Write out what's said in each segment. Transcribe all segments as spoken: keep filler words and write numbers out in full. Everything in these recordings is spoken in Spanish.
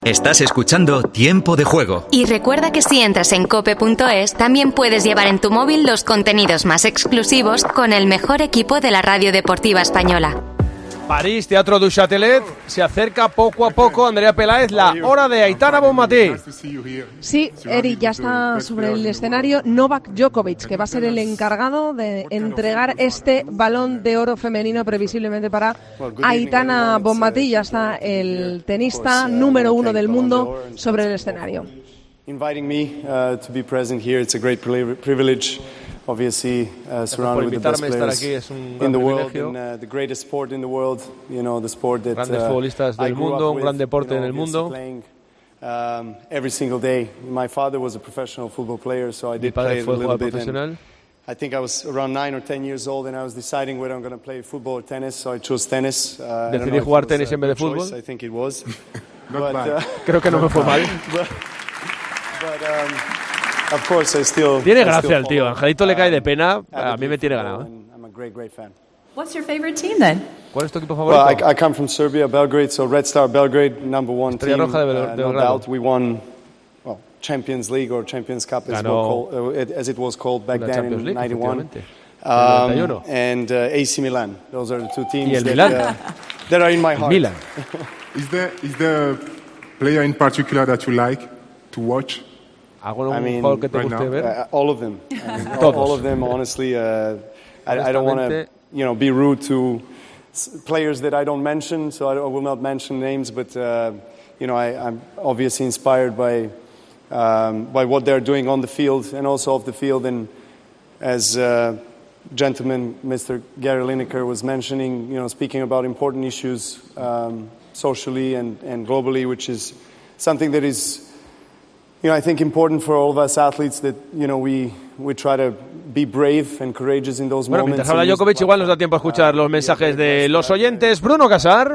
Estás escuchando Tiempo de Juego. Y recuerda que si entras en cope punto es, también puedes llevar en tu móvil los contenidos más exclusivos con el mejor equipo de la radio deportiva española. París, Teatro du Châtelet, se acerca poco a poco, Andrea Peláez, la hora de Aitana Bonmatí. Sí, Eri, ya está sobre el escenario Novak Djokovic, que va a ser el encargado de entregar este Balón de Oro femenino previsiblemente para Aitana Bonmatí. Ya está el tenista número uno del mundo sobre el escenario. Inviting me uh, to be present here, it's a great privilege. Obviously, uh, surrounded with the best players in the world, in uh, the greatest sport in the world, you know, the sport that grandes futbolistas del mundo, un gran deporte en el mundo. Playing, um, every single day. My father was a professional football player, so I did play a little bit. And I think I was around nine or ten years old, and I was deciding whether I'm going to play football or tennis, so I chose tennis. Uh, Decidí jugar tenis en vez de fútbol. I think it was. But, uh, Creo que no me fue mal. But, but, um, Of course, I still, tiene I gracia still el tío, Angelito le cae de pena, a mí me tiene ganado. I'm a great, great fan. What's your favorite team then? ¿Cuál es tu equipo favorito? Well, I, I come from Serbia, Belgrade, so Red Star Belgrade, number one Estrella team. Roja de Bel- uh, de no Belgrado. doubt, we won, well, Champions League or Champions Cup, as, Ganó called, uh, it, as it was called back la then Champions in League, ninety-one. efectivamente. Um, and uh, A C Milan. Those are the two teams Y el that, Milan. uh, that are in my heart. Milan. Is there is there a player in particular that you like to watch? ¿Algún I mean, jugador que te right guste now, ver? uh, all of them. I mean, all, Todos. all of them, honestly. Uh, I, I don't want to, you know, be rude to s- players that I don't mention, so I, I will not mention names. But uh, you know, I, I'm obviously inspired by um, by what they're doing on the field and also off the field. And as uh, gentleman, Mister Gary Lineker was mentioning, you know, speaking about important issues um, socially and, and globally, which is something that is. You know, I think important for all of us athletes that, you know, we, we try to be brave and courageous in those bueno, moments. Mientras habla Djokovic, igual nos da tiempo a escuchar los mensajes de los oyentes. Bruno Casar.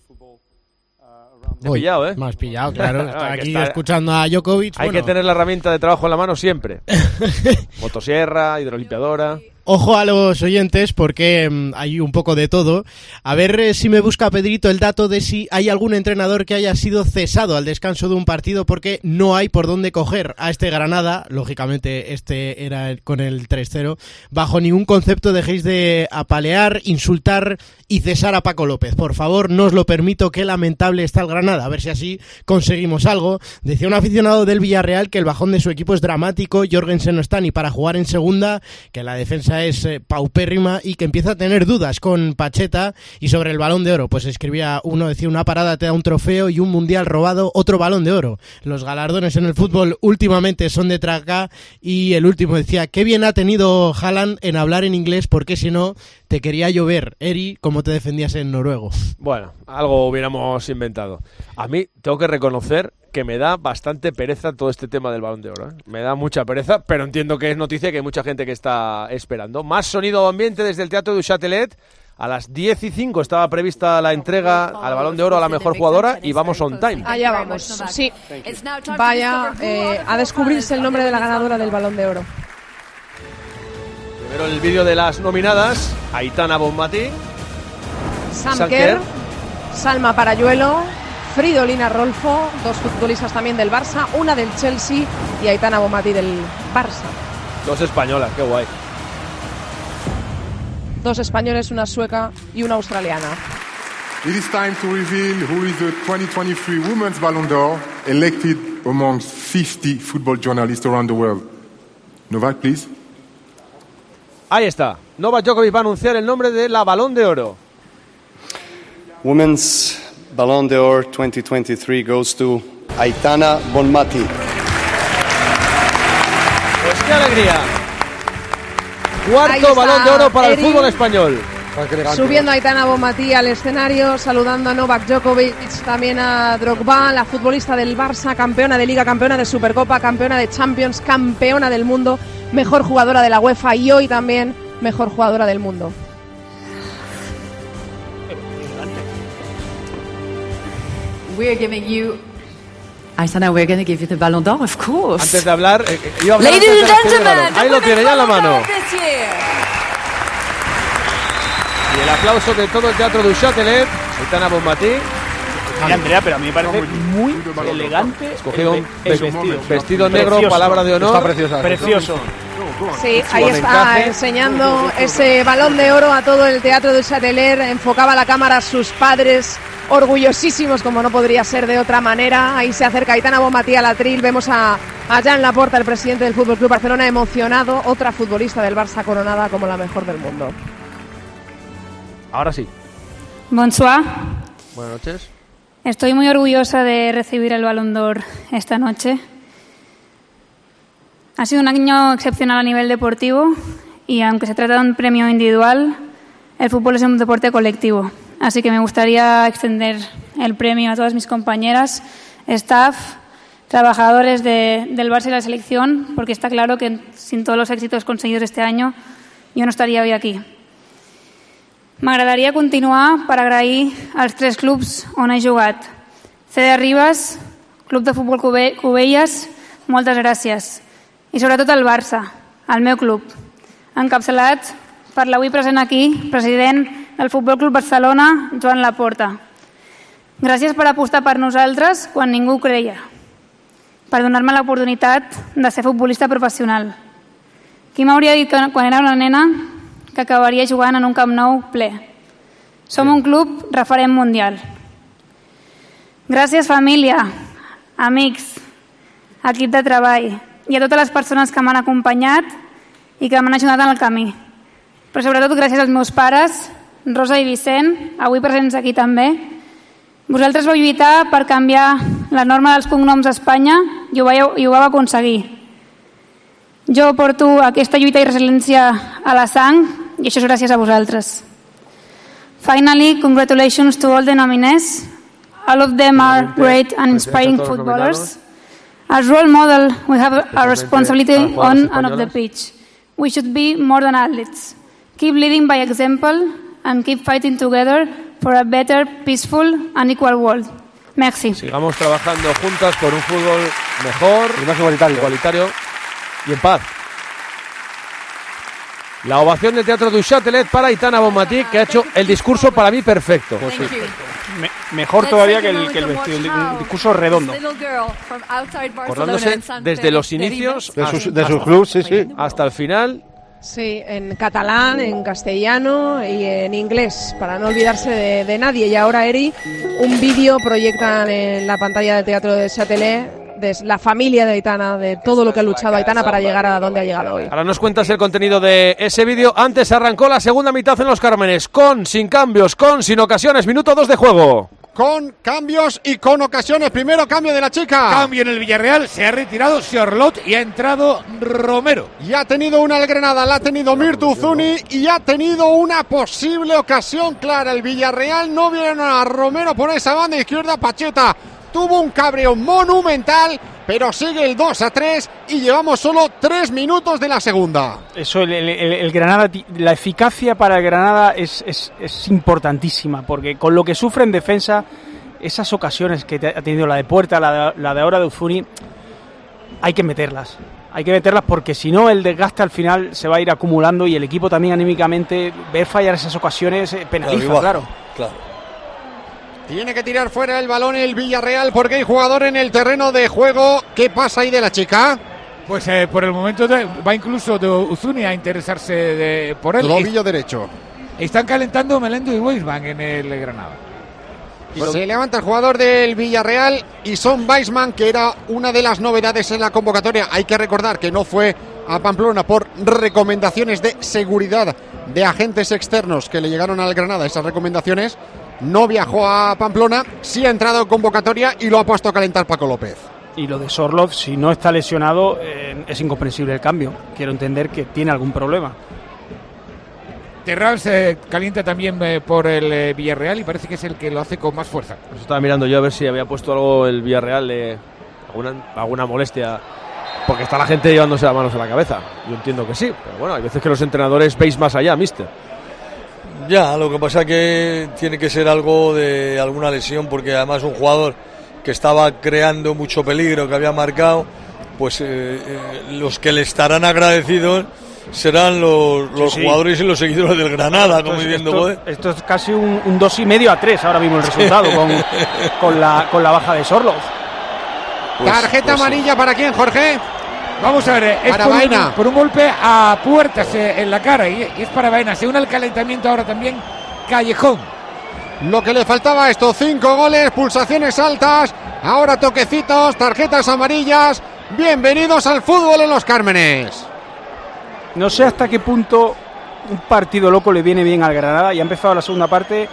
Voy, pillado, ¿eh? Me has pillado, claro. Está Hay que aquí estar- escuchando a Djokovic. Hay bueno. que tener la herramienta de trabajo en la mano siempre. Motosierra, hidrolimpiadora. Ojo a los oyentes porque mmm, hay un poco de todo. A ver eh, si me busca Pedrito el dato de si hay algún entrenador que haya sido cesado al descanso de un partido, porque no hay por dónde coger a este Granada. Lógicamente este era el, con el tres cero. Bajo ningún concepto dejéis de apalear, insultar y cesar a Paco López. Por favor, no os lo permito. Qué lamentable está el Granada. A ver si así conseguimos algo. Decía un aficionado del Villarreal que el bajón de su equipo es dramático. Jorgensen no está ni para jugar en segunda, que la defensa es eh, paupérrima y que empieza a tener dudas con Pacheta. Y sobre el Balón de Oro, pues escribía uno, decía: una parada te da un trofeo y un mundial robado otro Balón de Oro. Los galardones en el fútbol últimamente son de traca. Y el último decía: qué bien ha tenido Haaland en hablar en inglés, porque si no te quería llover. Eri, ¿cómo te defendías en noruego? Bueno, algo hubiéramos inventado. A mí tengo que reconocer que me da bastante pereza todo este tema del Balón de Oro, ¿eh? Me da mucha pereza, pero entiendo que es noticia y que hay mucha gente que está esperando. Más sonido ambiente desde el Teatro du Châtelet. A las diez y cinco estaba prevista la entrega al Balón de Oro a la mejor jugadora y vamos on time. Allá vamos, sí. Vaya eh, a descubrirse el nombre de la ganadora del Balón de Oro. Primero el vídeo de las nominadas: Aitana Bonmatí, Sam, Sam Kerr, Kerr, Salma Parayuelo, Fridolina Rolfo, dos futbolistas también del Barça, una del Chelsea y Aitana Bonmatí del Barça. dos españolas, qué guay. Dos españoles, una sueca y una australiana. It is time to reveal who is the twenty twenty-three Women's Ballon d'Or, elected amongst fifty football journalists around the world. Novak, please. Ahí está. Novak Djokovic va a anunciar el nombre de la Balón de Oro. Women's Ballon d'Or twenty twenty-three goes to Aitana Bonmatí. Pues qué alegría. Cuarto Ahí está Balón de Oro para Eri, el fútbol español. Subiendo a Aitana Bonmatí al escenario, saludando a Novak Djokovic, también a Drogba, la futbolista del Barça, campeona de Liga, campeona de Supercopa, campeona de Champions, campeona del mundo, mejor jugadora de la UEFA y hoy también mejor jugadora del mundo. We're giving you... Aitana, we're going to give you the Ballon d'Or, of course. Antes de hablar, eh, eh, iba a hablar Ladies antes and de la acción del gentlemen, balón. Ahí lo tiene ya en la mano. this year. Y el aplauso de todo el Teatro du Châtelet. Aitana Bonmatí. Mira, Andrea, pero a mí me parece muy elegante. Escogido el, un el vestido. Vestido negro, Precioso. palabra de honor. Está preciosa. Precioso. Sí, ahí está enseñando ese balón de oro a todo el Teatro del Châtelet. Enfocaba la cámara a sus padres, orgullosísimos como no podría ser de otra manera. Ahí se acerca Aitana Bonmatí al atril. Vemos a, a Jan Laporta, el presidente del F C Barcelona, emocionado. Otra futbolista del Barça coronada como la mejor del mundo. Ahora sí. Bonsoir. Buenas noches. Estoy muy orgullosa de recibir el Balón d'Or esta noche. Ha sido un año excepcional a nivel deportivo y aunque se trata de un premio individual, el fútbol es un deporte colectivo. Así que me gustaría extender el premio a todas mis compañeras, staff, trabajadores de, del Barça y la selección, porque está claro que sin todos los éxitos conseguidos este año yo no estaria hoy aquí. M'agradaria continuar per agrair als tres clubs on he jugat. C D Ribes, Club de Futbol Cubelles, moltes gràcies. I sobretot al Barça, el meu club, encapçalat per l'avui present aquí, president del Futbol Club Barcelona, Joan Laporta. Gràcies per apostar per nosaltres quan ningú ho creia, per donar-me l'oportunitat de ser futbolista professional. Qui m'hauria dit que quan era una nena que acabaria jugant en un Camp Nou ple? Som un club referent mundial. Gràcies, família, amics, equip de treball i a totes les persones que m'han acompanyat i que m'han ajudat en el camí. Però sobretot gràcies als meus pares, Rosa i Vicent, avui presents aquí també. Vosaltres vau lluitar per canviar la norma dels cognoms a Espanya i ho vau, i ho vau aconseguir. Jo porto aquesta lluita i resiliència a la sang i això és gràcies a vosaltres. Finally, congratulations to all the nominees. All of them are great and inspiring footballers. As role model, we have a responsibility on and off the pitch. We should be more than athletes. Keep leading by example and keep fighting together for a better, peaceful and equal world. Merci. Sigamos trabajando juntas por un fútbol mejor, y más igualitario. igualitario y en paz. La ovación del Teatro du Châtelet para Aitana Bonmatí, que ha hecho el discurso para mí perfecto. Pues sí. Me, mejor todavía que el, que el vestido, un discurso redondo. Acordándose desde los inicios de sus, de sus clubes, sí, sí, hasta el final. Sí, en catalán, en castellano y en inglés, para no olvidarse de, de nadie. Y ahora, Eri, un vídeo proyectan en la pantalla del Teatro del Châtelet de la familia de Aitana, de todo lo que ha luchado Aitana para llegar a donde ha llegado hoy. Ahora nos cuentas el contenido de ese vídeo. Antes arrancó la segunda mitad en Los Cármenes, con, sin cambios, con, sin ocasiones. Minuto dos de juego. Con cambios y con ocasiones. Primero cambio de la chica. Cambio en el Villarreal, se ha retirado Siorlot y ha entrado Romero. Y ha tenido una el Granada, la ha tenido Mirtu Zuni y ha tenido una posible ocasión clara. El Villarreal no vieron a Romero por esa banda izquierda. Pacheta tuvo un cabreo monumental, pero sigue el dos a tres y llevamos solo tres minutos de la segunda. Eso, el, el, el Granada, la eficacia para el Granada es, es, es importantísima, porque con lo que sufre en defensa, esas ocasiones que ha tenido la de Puerta, la de, la de ahora de Uzuni, hay que meterlas. Hay que meterlas porque si no el desgaste al final se va a ir acumulando y el equipo también anímicamente, ver fallar esas ocasiones penaliza, claro. Claro. claro. Tiene que tirar fuera el balón el Villarreal porque hay jugador en el terreno de juego. ¿Qué pasa ahí de la chica? Pues eh, por el momento de, va incluso de Uzuni a interesarse de, por él. Tobillo derecho. Están calentando Melendo y Weisman en el Granada. Y se levanta el jugador del Villarreal y Son Weisman, que era una de las novedades en la convocatoria. Hay que recordar que no fue a Pamplona por recomendaciones de seguridad de agentes externos que le llegaron al Granada. Esas recomendaciones. No viajó a Pamplona, sí ha entrado en convocatoria y lo ha puesto a calentar Paco López. Y lo de Sorloth, si no está lesionado, eh, es incomprensible el cambio. Quiero entender que tiene algún problema. Terral se calienta también eh, por el eh, Villarreal y parece que es el que lo hace con más fuerza. Pues estaba mirando yo a ver si había puesto algo el Villarreal, eh, alguna, alguna molestia, porque está la gente llevándose las manos a la cabeza. Yo entiendo que sí, pero bueno, hay veces que los entrenadores veis más allá, mister. Ya, lo que pasa que tiene que ser algo de alguna lesión, porque además un jugador que estaba creando mucho peligro, que había marcado, pues eh, eh, los que le estarán agradecidos serán los, los Sí, sí. jugadores y los seguidores del Granada, Esto como es, diciendo, esto, "Joder". esto es casi un, un dos y medio a tres ahora mismo el resultado con, con, la, con la baja de Sorloth. Pues, ¿Tarjeta pues amarilla sí. para quién, Jorge? Vamos a ver, es para por Baena. un, por un golpe a puertas eh, en la cara y, y es para Baena. Se une al calentamiento ahora también Callejón. Lo que le faltaba a estos cinco goles, pulsaciones altas, ahora toquecitos, tarjetas amarillas. Bienvenidos al fútbol en Los Cármenes. No sé hasta qué punto un partido loco le viene bien al Granada y ha empezado la segunda parte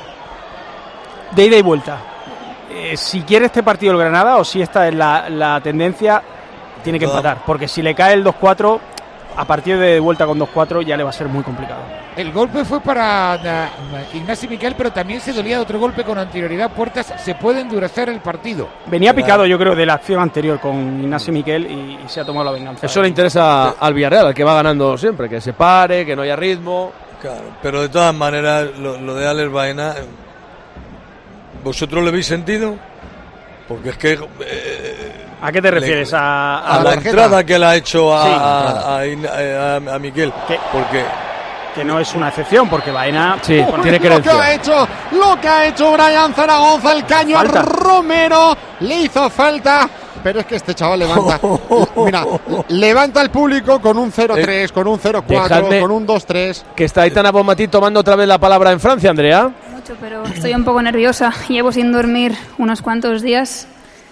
de ida y vuelta. Eh, si quiere este partido el Granada o si esta es la, la tendencia, tiene que empatar, porque si le cae el dos cuatro, a partir de vuelta con dos cuatro ya le va a ser muy complicado. El golpe fue para uh, Ignasi Miquel, pero también se dolía de otro golpe con anterioridad. Puertas, se puede endurecer el partido. Venía picado, yo creo, de la acción anterior con Ignasi Miquel y, y se ha tomado la venganza. Eso le interesa al Villarreal, al que va ganando siempre, que se pare, que no haya ritmo. Claro, pero de todas maneras, lo, lo de Alex Baena, ¿vosotros le habéis sentido? Porque es que... Eh, ¿A qué te refieres? Le, a, a, a la tarjeta? entrada que le ha hecho a, Sí, a, a, a, a Miquel. ¿Qué? Porque... que no es una excepción, porque Baena sí, bueno, tiene lo que ha hecho, lo que ha hecho Brian Zaragoza, el caño a Romero, le hizo falta, pero es que este chaval levanta, mira, levanta el público con un cero tres, eh, con un cero cuatro, con un dos tres. Que está Aitana Bonmatí tomando otra vez la palabra en Francia, Andrea. Mucho, pero estoy un poco nerviosa, llevo sin dormir unos cuantos días.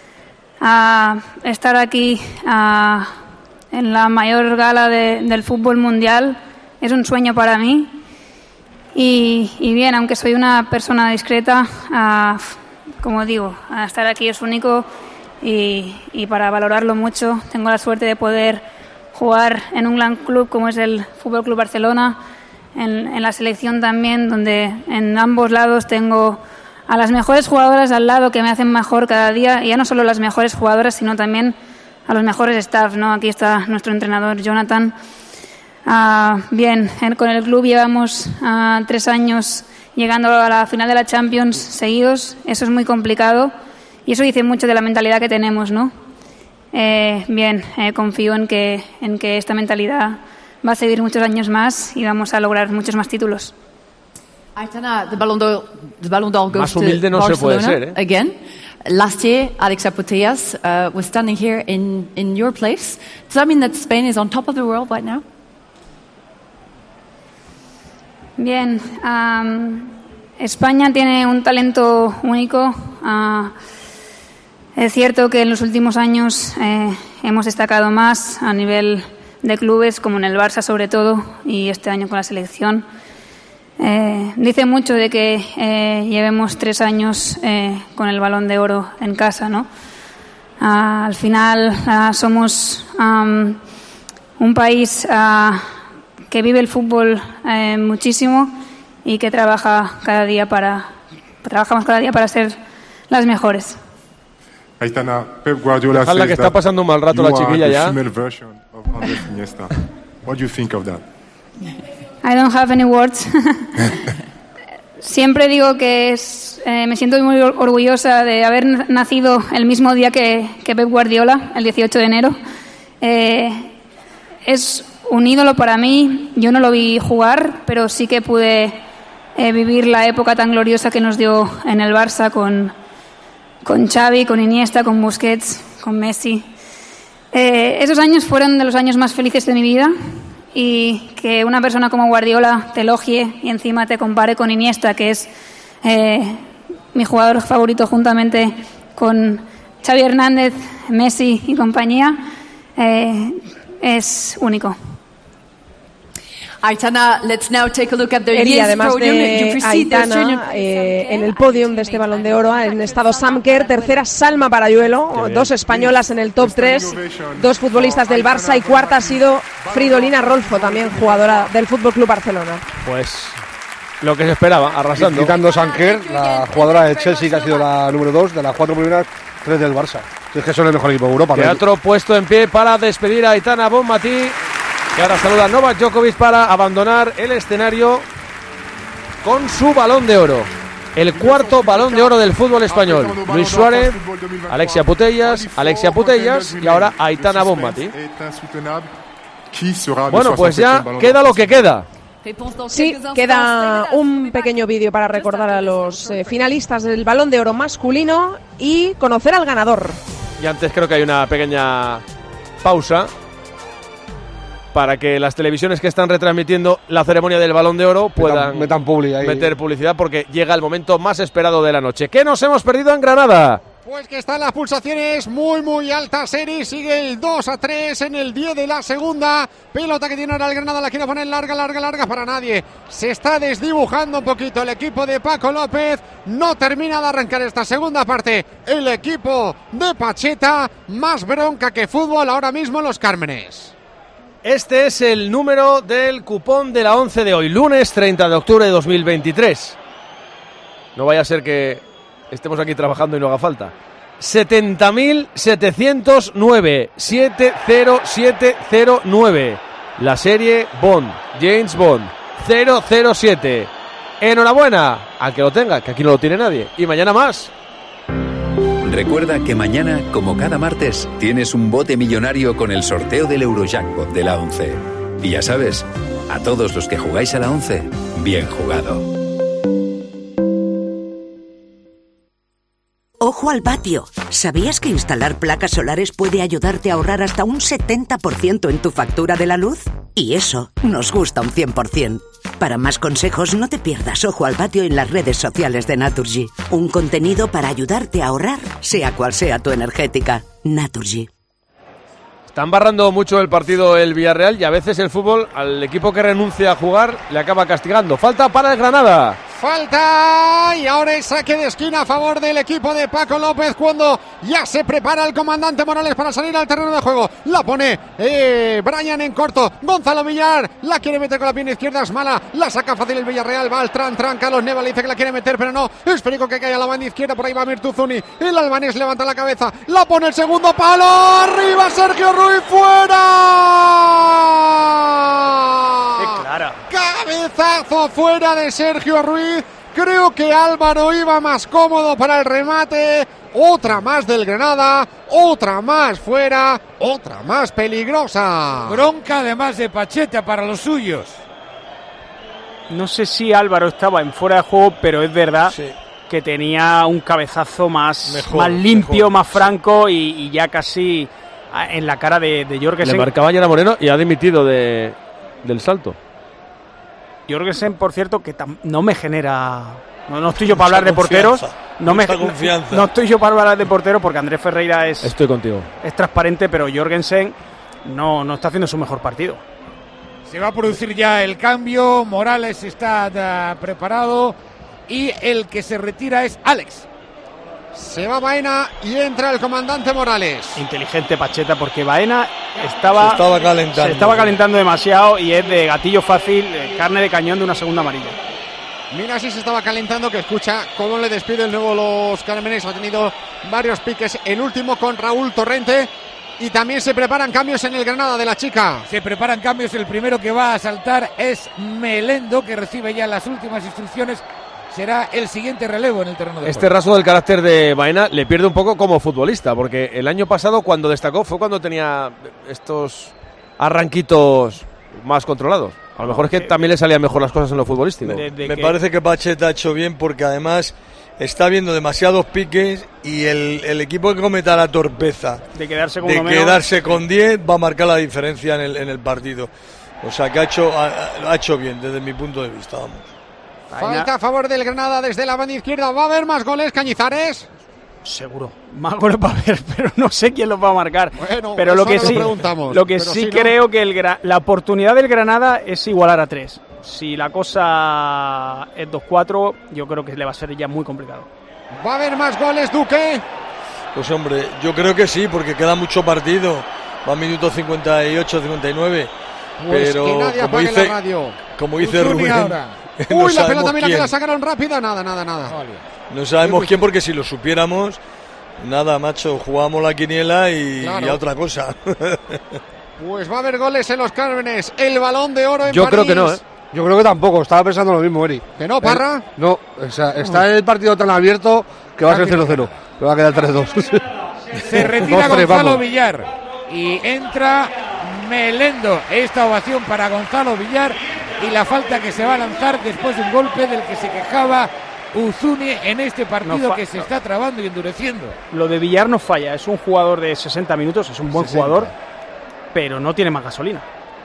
A estar aquí a, en la mayor gala de, del fútbol mundial es un sueño para mí y, y bien, aunque soy una persona discreta, uh, como digo, a estar aquí es único y, y para valorarlo mucho tengo la suerte de poder jugar en un gran club como es el Fútbol Club Barcelona, en, en la selección también, donde en ambos lados tengo a las mejores jugadoras al lado que me hacen mejor cada día, y ya no solo las mejores jugadoras sino también a los mejores staff, ¿no? Aquí está nuestro entrenador Jonathan. Uh, bien, con el club llevamos uh, tres años llegando a la final de la Champions seguidos. Eso es muy complicado y eso dice mucho de la mentalidad que tenemos, ¿no? Eh, bien, eh, confío en que, en que esta mentalidad va a seguir muchos años más y vamos a lograr muchos más títulos. Aitana, the Ballon d'Or, the Ballon d'Or goes Más humilde no to se puede Barcelona ser, ¿eh? again. Last year, Alexia Putellas uh, was standing here in, in your place. Does that mean that Spain is on top of the world right now? Bien, um, España tiene un talento único. Uh, es cierto que en los últimos años eh, hemos destacado más a nivel de clubes, como en el Barça sobre todo, y este año con la selección. Eh, dice mucho de que eh, llevemos tres años eh, con el Balón de Oro en casa, ¿no? Uh, al final uh, somos um, un país uh, que vive el fútbol eh, muchísimo y que trabaja cada día para trabajamos cada día para ser las mejores. Aitana, Pep Guardiola Ojalá que está pasando un mal rato la chiquilla ya. What do you think of that? I don't have any words. Siempre digo que es, eh, me siento muy orgullosa de haber nacido el mismo día que, que Pep Guardiola, el dieciocho de enero. Eh, es un ídolo para mí. Yo no lo vi jugar, pero sí que pude eh, vivir la época tan gloriosa que nos dio en el Barça con, con Xavi, con Iniesta, con Busquets, con Messi. Eh, esos años fueron de los años más felices de mi vida. Y que una persona como Guardiola te elogie y encima te compare con Iniesta, que es eh, mi jugador favorito juntamente con Xavi Hernández, Messi y compañía, eh, es único. Aitana, let's now take a look at the Y además podium. de Aitana, eh, en el podium de este Balón de Oro han estado Sam Kerr, tercera Salma Parayuelo, dos españolas en el top tres, dos futbolistas del Barça y cuarta ha sido Fridolina Rolfo, también jugadora del F C Barcelona. Pues lo que se esperaba, arrasando. Quitando Sam Kerr, la jugadora de Chelsea que ha sido la número dos, de las cuatro primeras, tres del Barça. Es que son el mejor equipo de Europa. Teatro puesto en pie para despedir a Aitana Bonmatí, que ahora saluda a Novak Djokovic para abandonar el escenario con su Balón de Oro. El cuarto Balón de Oro del fútbol español. Luis Suárez, Alexia Putellas, Alexia Putellas y ahora Aitana Bonmatí. Bueno, pues ya queda lo que queda. Sí, queda un pequeño vídeo para recordar a los eh, finalistas del Balón de Oro masculino y conocer al ganador. Y antes creo que hay una pequeña pausa para que las televisiones que están retransmitiendo la ceremonia del Balón de Oro puedan metan, metan publi ahí. meter publicidad, porque llega el momento más esperado de la noche. ¿Qué nos hemos perdido en Granada? Pues que están las pulsaciones muy muy altas, Eri. Sigue el dos a tres en el diez de la segunda. Pelota que tiene ahora el Granada, la quiere poner larga, larga, larga para nadie. Se está desdibujando un poquito el equipo de Paco López. No termina de arrancar esta segunda parte el equipo de Pacheta. Más bronca que fútbol ahora mismo en Los Cármenes. Este es el número del cupón de la once de hoy, lunes treinta de octubre de dos mil veintitrés. No vaya a ser que estemos aquí trabajando y no haga falta. setenta mil setecientos nueve, siete cero siete cero nueve. La serie Bond, James Bond, cero cero siete. Enhorabuena al que lo tenga, que aquí no lo tiene nadie. Y mañana más. Recuerda que mañana, como cada martes, tienes un bote millonario con el sorteo del Eurojackpot de la once. Y ya sabes, a todos los que jugáis a la once, bien jugado. Ojo al patio. ¿Sabías que instalar placas solares puede ayudarte a ahorrar hasta un setenta por ciento en tu factura de la luz? Y eso nos gusta un cien por ciento. Para más consejos, no te pierdas Ojo al patio en las redes sociales de Naturgy. Un contenido para ayudarte a ahorrar, sea cual sea tu energética. Naturgy. Están barrando mucho el partido el Villarreal y a veces el fútbol, al equipo que renuncia a jugar, le acaba castigando. Falta para el Granada. Falta y ahora el saque de esquina a favor del equipo de Paco López cuando ya se prepara el comandante Morales para salir al terreno de juego. La pone eh, Brian en corto. Gonzalo Villar la quiere meter con la pierna izquierda, es mala. La saca fácil el Villarreal. Va al tran, tran. Carlos Neva le dice que la quiere meter, pero no. Esférico que cae a la banda izquierda. Por ahí va Mirtuzuni. El albanés levanta la cabeza. La pone el segundo palo. Arriba Sergio Ruiz, fuera. ¡Qué clara! Cabezazo fuera de Sergio Ruiz. Creo que Álvaro iba más cómodo para el remate. Otra más del Granada, otra más fuera, otra más peligrosa. Bronca además de Pacheta para los suyos. No sé si Álvaro estaba en fuera de juego, pero es verdad sí. que tenía un cabezazo más, mejor, más limpio, mejor. más franco y, y ya casi en la cara de, de Jorgensen. Le marcaba ya a Moreno y ha dimitido de, del salto. Jorgensen, por cierto, que tam- no me genera... No, no estoy yo para hablar de porteros. No, me, no, no estoy yo para hablar de porteros porque Andrés Ferreira es... Estoy contigo. Es transparente, pero Jorgensen no, no está haciendo su mejor partido. Se va a producir ya el cambio. Morales está da, preparado. Y el que se retira es Alex. Se va Baena y entra el comandante Morales. Inteligente Pacheta, porque Baena estaba, se estaba calentando. Se estaba calentando demasiado y es de gatillo fácil, carne de cañón de una segunda amarilla. Mira si se estaba calentando, que escucha cómo le despide el nuevo Los Cármenes. Ha tenido varios piques, el último con Raúl Torrente. Y también se preparan cambios en el Granada de la chica. Se preparan cambios, el primero que va a saltar es Melendo, que recibe ya las últimas instrucciones. Será el siguiente relevo en el terreno de Este juego. rasgo del carácter de Baena le pierde un poco como futbolista, porque el año pasado cuando destacó fue cuando tenía estos arranquitos más controlados. A lo mejor es que también le salían mejor las cosas en lo futbolístico. De, de Me que... parece que Pacheta ha hecho bien porque además está viendo demasiados piques y el, el equipo que cometa la torpeza de quedarse con, de quedarse con diez va a marcar la diferencia en el, en el partido. O sea que ha hecho, ha, ha hecho bien desde mi punto de vista, vamos. Falta a favor del Granada desde la banda izquierda. ¿Va a haber más goles, Cañizares? Seguro. Más goles va a haber, pero no sé quién los va a marcar. Bueno, pero lo que no sí, lo, lo que sí si creo no... que el, la oportunidad del Granada es igualar a tres. Si la cosa es dos cuatro, yo creo que le va a ser ya muy complicado. ¿Va a haber más goles, Duque? Pues hombre, yo creo que sí, porque queda mucho partido. Va a minuto cincuenta y ocho, cincuenta y nueve. Pues pero que nadie como apague dice, la radio. Como dice Rubén. Ahora. No Uy, la pelota, mira quién. que la sacaron rápida. Nada, nada, nada. Vale. No sabemos quién, porque si lo supiéramos, nada, macho, jugamos la quiniela y, claro. y a otra cosa. Pues va a haber goles en Los Cármenes. El Balón de Oro en Yo París. creo que no, ¿eh? Yo creo que tampoco, estaba pensando lo mismo, Eri. ¿Que no, Parra? El, no, o sea, está el partido tan abierto que va a ser cero cero. Que va a quedar tres dos. Se retira Gonzalo Villar y entra Melendo. Esta ovación para Gonzalo Villar y la falta que se va a lanzar después de un golpe del que se quejaba Uzuni en este partido no que se está trabando y endureciendo. Lo de Villar no falla, es un jugador de sesenta minutos, es un buen sesenta. Jugador, pero no tiene más gasolina.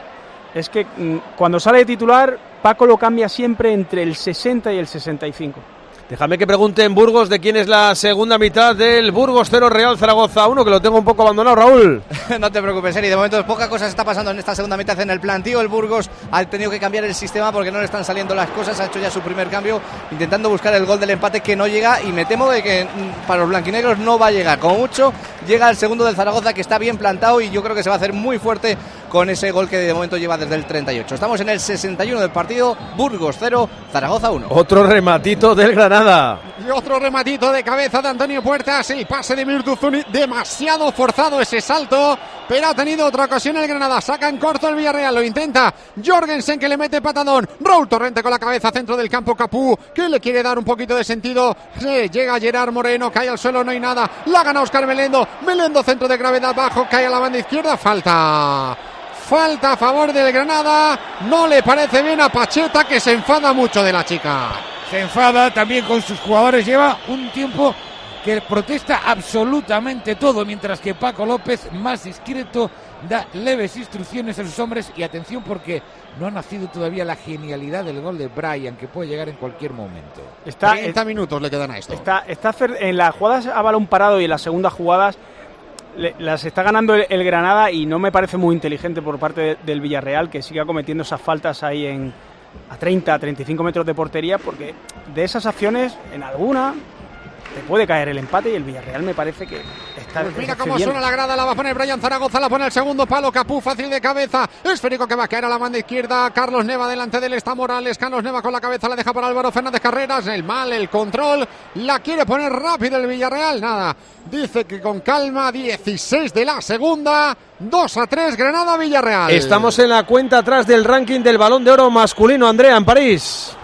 Es que mmm, cuando sale de titular, Paco lo cambia siempre entre el sesenta y el sesenta y cinco. Déjame que pregunte en Burgos de quién es la segunda mitad del Burgos cero Real Zaragoza uno, que lo tengo un poco abandonado, Raúl. No te preocupes, Eri, de momento poca cosa está pasando en esta segunda mitad en el plantío. El Burgos ha tenido que cambiar el sistema porque no le están saliendo las cosas, ha hecho ya su primer cambio intentando buscar el gol del empate que no llega, y me temo de que para los blanquinegros no va a llegar. Como mucho llega el segundo del Zaragoza, que está bien plantado, y yo creo que se va a hacer muy fuerte con ese gol que de momento lleva desde el treinta y ocho. Estamos en el sesenta y uno del partido. Burgos cero, Zaragoza uno. Otro rematito del Granada. Y otro rematito de cabeza de Antonio Puertas. El pase de Mirtu Uzuni, demasiado forzado ese salto, pero ha tenido otra ocasión el Granada. Saca en corto el Villarreal, lo intenta Jorgensen, que le mete patadón. Raúl Torrente con la cabeza, centro del campo. Capú, que le quiere dar un poquito de sentido. Sí, llega Gerard Moreno, cae al suelo, no hay nada. La gana Óscar Melendo. Melendo, centro de gravedad bajo, cae a la banda izquierda. Falta. Falta a favor del Granada. No le parece bien a Pacheta, que se enfada mucho de la chica. Se enfada también con sus jugadores. Lleva un tiempo que protesta absolutamente todo, mientras que Paco López, más discreto, da leves instrucciones a sus hombres. Y atención, porque no ha nacido todavía la genialidad del gol de Brian, que puede llegar en cualquier momento. Está, treinta es, minutos le quedan a esto. Está, está en las jugadas a balón parado y en las segundas jugadas le, las está ganando el, el Granada, y no me parece muy inteligente por parte de, del Villarreal que siga cometiendo esas faltas ahí en a treinta, treinta y cinco metros de portería, porque de esas acciones, en alguna te puede caer el empate, y el Villarreal me parece que está... Pues mira cómo suena la grada, la va a poner Brian Zaragoza, la pone el segundo palo, Capú, fácil de cabeza, esférico que va a caer a la banda izquierda. Carlos Neva delante de él está Morales, Carlos Neva con la cabeza, la deja para Álvaro Fernández Carreras, el mal, el control, la quiere poner rápido el Villarreal, nada, dice que con calma. Dieciséis de la segunda, dos a tres, Granada-Villarreal. Estamos en la cuenta atrás del ranking del Balón de Oro masculino, Andrea, en París.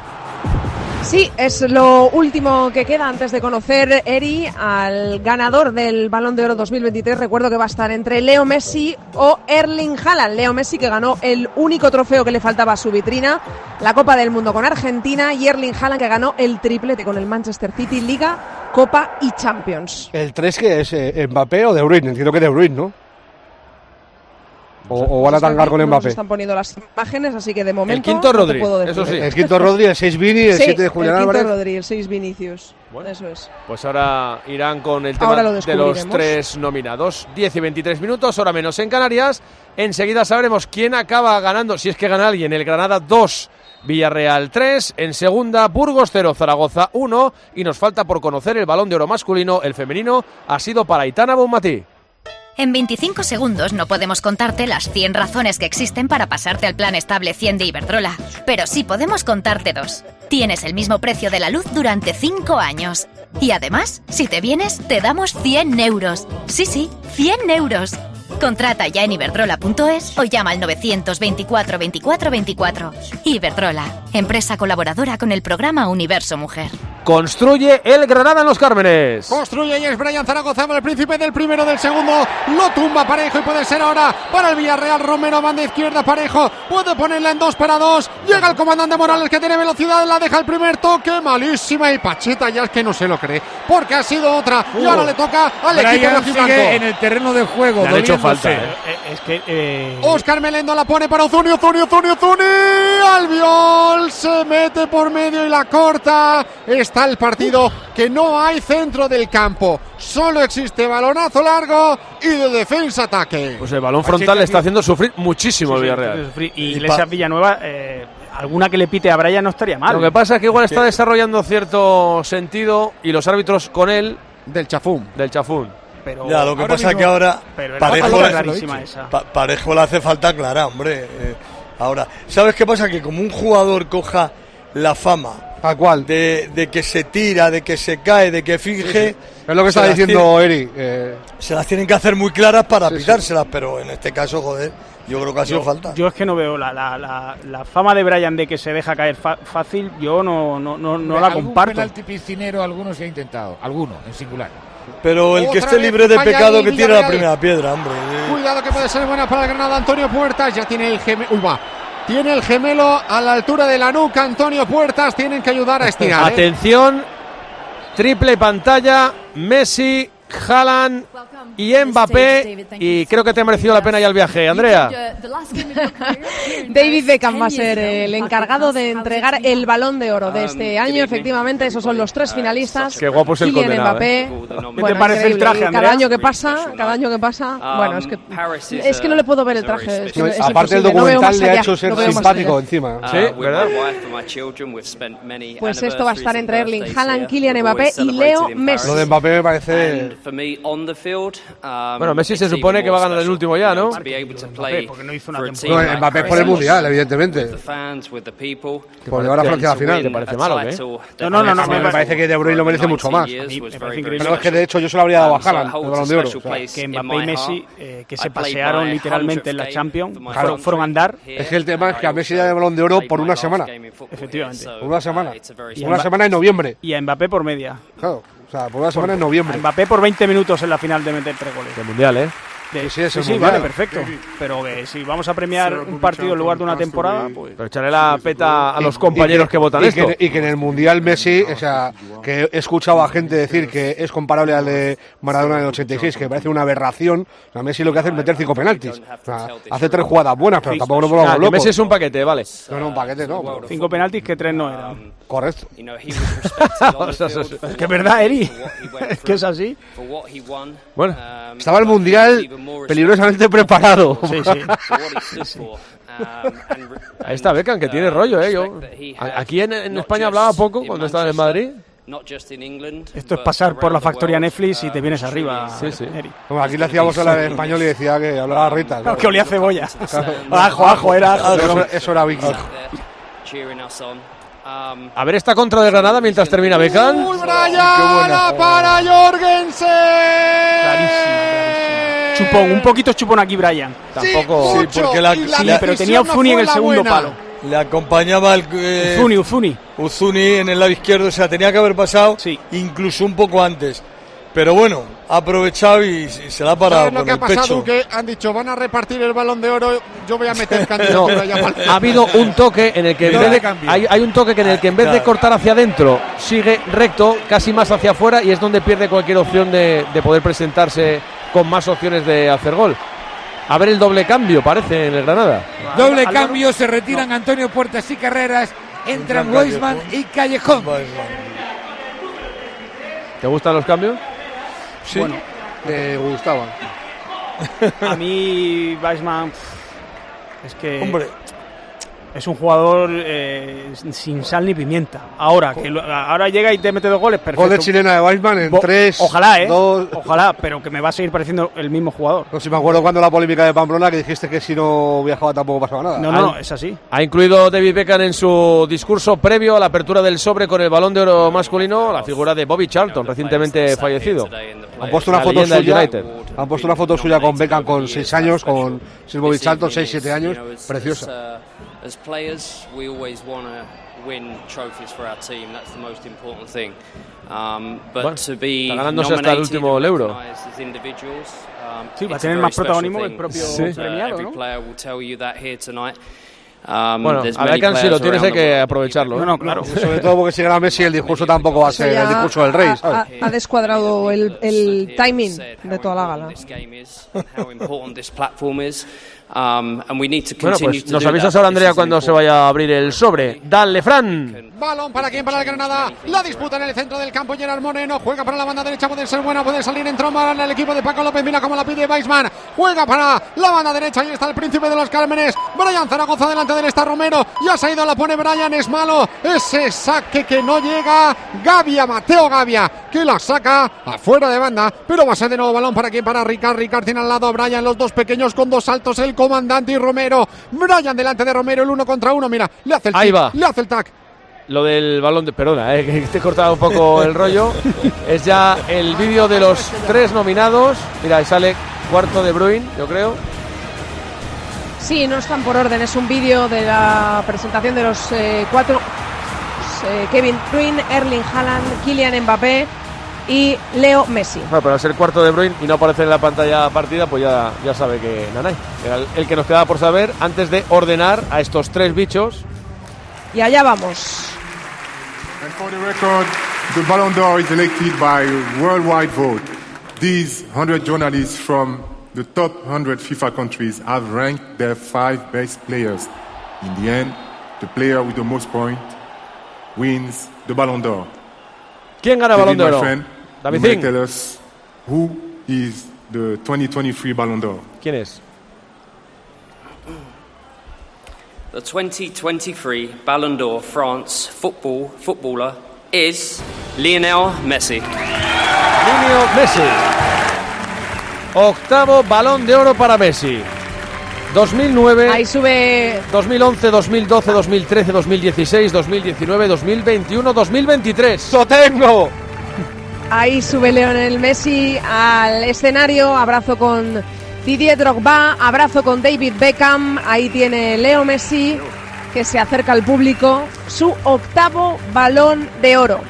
Sí, es lo último que queda antes de conocer, Eri, al ganador del Balón de Oro dos mil veintitrés. Recuerdo que va a estar entre Leo Messi o Erling Haaland. Leo Messi, que ganó el único trofeo que le faltaba a su vitrina, la Copa del Mundo con Argentina, y Erling Haaland, que ganó el triplete con el Manchester City, Liga, Copa y Champions. ¿El tres que es eh, Mbappé o De Bruyne? Entiendo que De Bruyne, ¿no? O, o van a tangar con Mbappé. Nos están poniendo las imágenes, así que de momento el quinto no Rodri, te puedo decir. eso sí. El quinto Rodri, el seis Vini, el sí, siete de Julián el Álvarez. El quinto Rodri, el seis Vinicius. Bueno, eso es. Pues ahora irán con el tema de los tres nominados. diez y veintitrés minutos, hora menos en Canarias. Enseguida sabremos quién acaba ganando, si es que gana alguien. El Granada dos, Villarreal tres. En segunda, Burgos cero, Zaragoza uno. Y nos falta por conocer el Balón de Oro masculino. El femenino ha sido para Aitana Bonmatí. En veinticinco segundos no podemos contarte las cien razones que existen para pasarte al plan estable cien de Iberdrola, pero sí podemos contarte dos. Tienes el mismo precio de la luz durante cinco años. Y además, si te vienes, te damos cien euros. Sí, sí, cien euros. Contrata ya en iberdrola punto es o llama al novecientos veinticuatro veinticuatro veinticuatro. Iberdrola, empresa colaboradora con el programa Universo Mujer. Construye el Granada en Los Cármenes. Construye y es Brian Zaragoza, el príncipe del primero, del segundo. Lo tumba Parejo y puede ser ahora para el Villarreal. Romero, banda izquierda, Parejo puede ponerla en dos para dos. Llega el comandante Morales, que tiene velocidad, la deja el primer toque, malísima. Y Pacheta ya es que no se lo cree, porque ha sido otra. Uh, y ahora le toca al Brian equipo rojiblanco. En el terreno de juego. Le han hecho falta. Eh. Es que eh... Óscar Melendo la pone para Uzuni, Uzuni, Uzuni, Uzuni. Albiol se mete por medio y la corta. Está el partido, que no hay centro del campo, solo existe balonazo largo y de defensa ataque. Pues el balón frontal le está haciendo sufrir muchísimo el Villarreal. Y Iglesias Villanueva, eh, alguna que le pite a Brian no estaría mal. Lo que pasa es que igual está desarrollando cierto sentido, y los árbitros con él del chafún, del chafún. Pero ya, lo que pasa es que ahora Parejo, pa, Parejo le hace falta clara, hombre. Eh, ahora, ¿sabes qué pasa? Que como un jugador coja la fama ¿a cuál? De, de que se tira, de que se cae, de que finge... Sí, sí. Es lo que está diciendo Eri. Eh... Se las tienen que hacer muy claras para sí, pitárselas, sí. Pero en este caso, joder, yo creo que ha sido yo, falta. Yo es que no veo la, la, la, la fama de Brian de que se deja caer fa- fácil, yo no, no, no, no la comparto. Algún penalti piscinero, alguno se ha intentado, alguno, en singular. Pero el Otra que esté libre de pecado que tire la primera piedra, hombre. Cuidado que puede ser buena para el Granada. Antonio Puertas ya tiene el gemelo. Uy, va. Tiene el gemelo a la altura de la nuca. Antonio Puertas, tienen que ayudar a estirar. ¿eh? Atención, triple pantalla, Messi, Haaland y Mbappé, y creo que te ha merecido la pena ya el viaje, Andrea. David Beckham va a ser el encargado de entregar el Balón de Oro de este año. Efectivamente, esos son los tres finalistas. Qué guapo es el Kylian condenado, Mbappé. ¿eh? ¿Qué te parece el traje, Andrea? Cada año que pasa, cada año que pasa, bueno, es que es que no le puedo ver el traje. Es, No, es aparte el documental no le ha hecho ser no simpático encima. Sí, ¿verdad? Pues esto va a estar entre Erling Haaland, Kylian Mbappé y Leo Messi. Lo de Mbappé me parece... Bueno, Messi se supone que va a ganar el último ya, ¿no? Mbappé, porque no hizo una temporada. No, Mbappé por el Mundial, evidentemente. Por llevar a Francia a la final. ¿Te parece malo, qué? No, no, no, no, me parece que De Bruyne lo merece mucho más. Pero es que de hecho yo se lo habría dado a Haaland, el Balón de Oro. O sea, que Mbappé y Messi, eh, que se pasearon literalmente en la Champions, fueron, fueron a andar. Es que el tema es que a Messi le da el Balón de Oro por una semana. Efectivamente. Por una semana. Y Una Mba- semana en noviembre. Y a Mbappé por media. Claro. O sea, por una semana en noviembre. A Mbappé por veinte minutos en la final de meter tres goles. El Mundial, ¿eh? De, Sí, sí, es sí, el sí, Mundial. vale, perfecto. Pero que si vamos a premiar un partido en lugar de una temporada, pues... Pero echarle la peta a los compañeros y que votan y esto. Que, y que en el Mundial Messi, o sea, que he escuchado a gente decir que es comparable al de Maradona del ochenta y seis, que me parece una aberración. O sea, Messi lo que hace es meter cinco penaltis. O sea, hace tres jugadas buenas, pero tampoco nos Ah, volvamos que locos. Messi es un paquete, vale. No, no, un paquete no. pero- Cinco penaltis que tres no eran. Correcto. O sea, eso es- Es que es verdad, Eri. Es que es así. Bueno, Estaba el Mundial peligrosamente preparado. Sí, sí. ahí está Beckham, que tiene rollo, ¿eh? Yo, a- aquí en, en España hablaba poco cuando estaba en Madrid. Esto es pasar por la factoría Netflix y te vienes arriba, Sí, sí. Eri. Bueno, aquí le hacíamos hablar en español y decía que hablaba Rita. No, que olía a cebolla. Ajo, ajo, era ajo. Eso, eso era Vicky. A ver esta contra de Granada mientras termina Beckham. ¡Uy, Brian! ¡Para Jorgensen! Chupón, un poquito chupón aquí, Brian. Tampoco. Sí, Sí, porque la- y Sí, la- pero tenía Uzuni en el segundo palo. Le acompañaba el eh, Uzuni, Uzuni. Uzuni en el lado izquierdo, o sea, tenía que haber pasado Sí. incluso un poco antes. Pero bueno, ha aprovechado y, y se la ha parado ¿Sabes lo con que ha el pasado? pecho. Que han dicho, van a repartir el Balón de Oro, yo voy a meter No, candidatura ya para- ha habido un toque en el que en No vez de de, cambio. hay, hay un toque que en el que en vez de Claro. cortar hacia adentro sigue recto, casi más hacia afuera, y es donde pierde cualquier opción de, de poder presentarse con más opciones de hacer gol. A ver el doble cambio, parece, en el Granada. Doble Álvaro. cambio, se retiran Antonio Puertas y Carreras, entran Entran Weisman Callejón. y Callejón. ¿Te gustan los cambios? Sí. Bueno, Me gustaban. a mí Weisman pff, es que Hombre, es un jugador eh, sin sal ni pimienta. Ahora que lo- ahora llega y te mete dos goles, perfecto. Gol de chilena de Weisman en Bo- tres. Ojalá, eh. dos. Ojalá, pero que me va a seguir pareciendo el mismo jugador. No sé si me acuerdo cuando la polémica de Pamplona que dijiste que si no viajaba tampoco pasaba nada. No, no, no, es así. Ha incluido David Beckham en su discurso previo a la apertura del sobre con el Balón de Oro masculino la figura de Bobby Charlton, recientemente fallecido. Han puesto una La foto leyenda del suya. United. Han puesto una foto suya con Beckham con seis años, con Sir Bobby Charlton, seis, siete años. Preciosa. As players, we always want to win trophies for our team. That's the most important thing. Um, but Bueno, to be está ganándose hasta el nominated último and euro. recognized as individuals, um, Sí, va a it's tener a más very protagonismo special que el propio thing. Sí. premiado, Uh, every ¿no? player will tell you that here tonight. Um, Bueno, there's a many Beckham si lo players tienes hay around the que world. aprovecharlo. ¿eh? No, no, claro. Sobre todo porque si gana Messi el discurso tampoco va a Eso ser ya el discurso del rey, ha, ¿sabes? ha- ha descuadrado el, el timing de toda la gala. This game is, how important this platform is. Um, and we need to Bueno, continue pues to nos do avisas that. ahora, This Andrea, is cuando an se vaya a abrir el sobre. Dale, Fran. Balón para quién, para el Granada. La disputa en el centro del campo. Gerard Moreno juega para la banda derecha. Puede ser buena, puede salir. Entró en el equipo de Paco López. Mira cómo la pide Weisman. Juega para la banda derecha. Ahí está el príncipe de los Cármenes. Brian Zaragoza delante de él está Romero. Ya se ha ido, la pone Brian. Es malo. Ese saque que no llega. Gavia, Mateo Gavia, que la saca afuera de banda. Pero va a ser de nuevo balón para quién, para Ricard. Ricard tiene al lado a Brian. Los dos pequeños con dos saltos. El comandante y Romero. Brian delante de Romero. El uno contra uno. Mira, le hace el Ahí tic, va. le hace el tac. Lo del balón de... Perdona, eh, que te he cortado un poco el rollo. Es ya el vídeo de los tres nominados. Mira, ahí sale cuarto de Bruyne, yo creo. Sí, no están por orden. Es un vídeo de la presentación de los eh, cuatro. Eh, Kevin De Bruyne, Erling Haaland, Kylian Mbappé y Leo Messi. Bueno, pero al ser cuarto de Bruyne y no aparecer en la pantalla partida, pues ya, ya sabe que Nanay era el, el que nos quedaba por saber antes de ordenar a estos tres bichos. Y allá vamos. And for the record, the Ballon d'Or is elected by worldwide vote. These one hundred journalists from the top one hundred FIFA countries have ranked their five best players. In the end, the player with the most points wins the Ballon d'Or. ¿Quién gana el Balón de Oro? David, you may tell us who is the twenty twenty-three Ballon d'Or. ¿Quién es? The twenty twenty-three Ballon d'Or France football footballer is Lionel Messi. Lionel Messi. Octavo Balón de Oro para Messi. dos mil nueve, ahí sube dos mil once, dos mil doce, dos mil trece, dos mil dieciséis, dos mil diecinueve, dos mil veintiuno, dos mil veintitrés. ¡Lo tengo! Ahí sube Lionel Messi al escenario, abrazo con Didier Drogba, abrazo con David Beckham. Ahí tiene Leo Messi, que se acerca al público, su octavo Balón de Oro.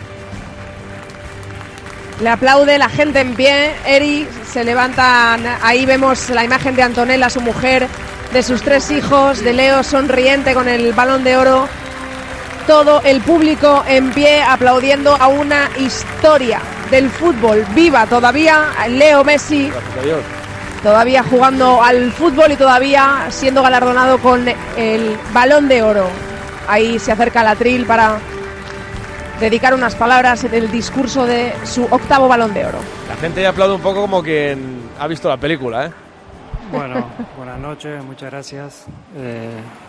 Le aplaude la gente en pie. Eri, se levantan. Ahí vemos la imagen de Antonella, su mujer, de sus tres hijos, de Leo sonriente con el Balón de Oro. Todo el público en pie aplaudiendo a una historia del fútbol viva todavía. Leo Messi todavía jugando al fútbol y todavía siendo galardonado con el Balón de Oro. Ahí se acerca el atril para dedicar unas palabras en el discurso de su octavo Balón de Oro. La gente ya aplaude un poco como quien ha visto la película, ¿eh? Bueno, buenas noches, muchas gracias. Eh,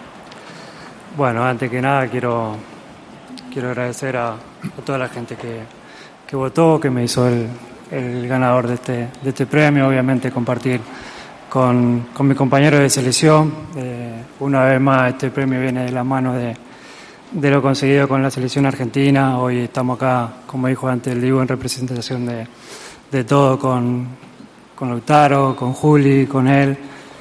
bueno, antes que nada quiero, quiero agradecer a, a toda la gente que, que votó, que me hizo el, el ganador de este, de este premio. Obviamente compartir con, con mi compañero de selección. Eh, una vez más este premio viene de la mano de de lo conseguido con la selección argentina. Hoy estamos acá, como dijo antes el Diego, en representación de, de todo, con, con Lautaro, con Juli, con él.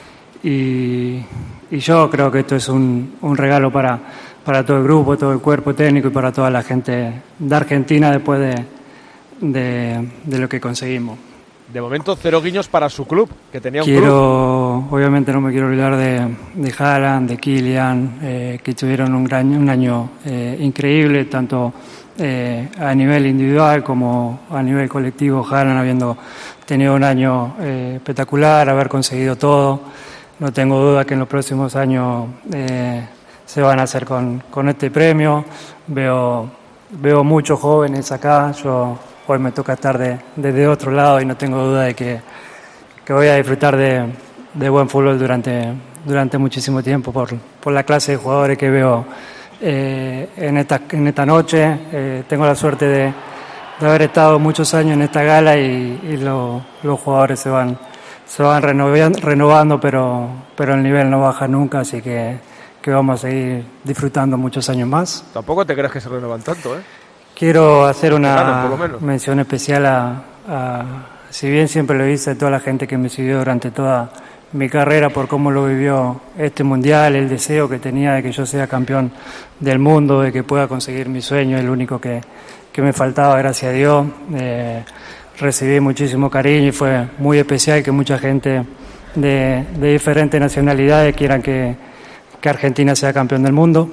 Y, y yo creo que esto es un, un regalo para, para todo el grupo, todo el cuerpo técnico y para toda la gente de Argentina después de, de, de lo que conseguimos. De momento, cero guiños para su club, que tenía un quiero, club. Obviamente no me quiero olvidar de, de Haaland, de Kylian, eh, que tuvieron un, gran, un año eh, increíble, tanto eh, a nivel individual como a nivel colectivo. Haaland habiendo tenido un año eh, espectacular, haber conseguido todo. No tengo duda que en los próximos años eh, se van a hacer con, con este premio. Veo, veo muchos jóvenes acá. Yo hoy me toca estar de, desde otro lado y no tengo duda de que, que voy a disfrutar de, de buen fútbol durante, durante muchísimo tiempo por, por la clase de jugadores que veo eh, en, esta, en esta noche. Eh, tengo la suerte de, de haber estado muchos años en esta gala y, y lo, los jugadores se van, se van renovando, renovando pero, pero el nivel no baja nunca, así que, que vamos a seguir disfrutando muchos años más. Tampoco te creas que se renuevan tanto, ¿eh? Quiero hacer una Claro, mención especial a, a, si bien siempre lo hice, a toda la gente que me siguió durante toda mi carrera por cómo lo vivió este mundial, el deseo que tenía de que yo sea campeón del mundo, de que pueda conseguir mi sueño, el único que, que me faltaba, gracias a Dios. Eh, recibí muchísimo cariño y fue muy especial que mucha gente de, de diferentes nacionalidades quieran que, que Argentina sea campeón del mundo.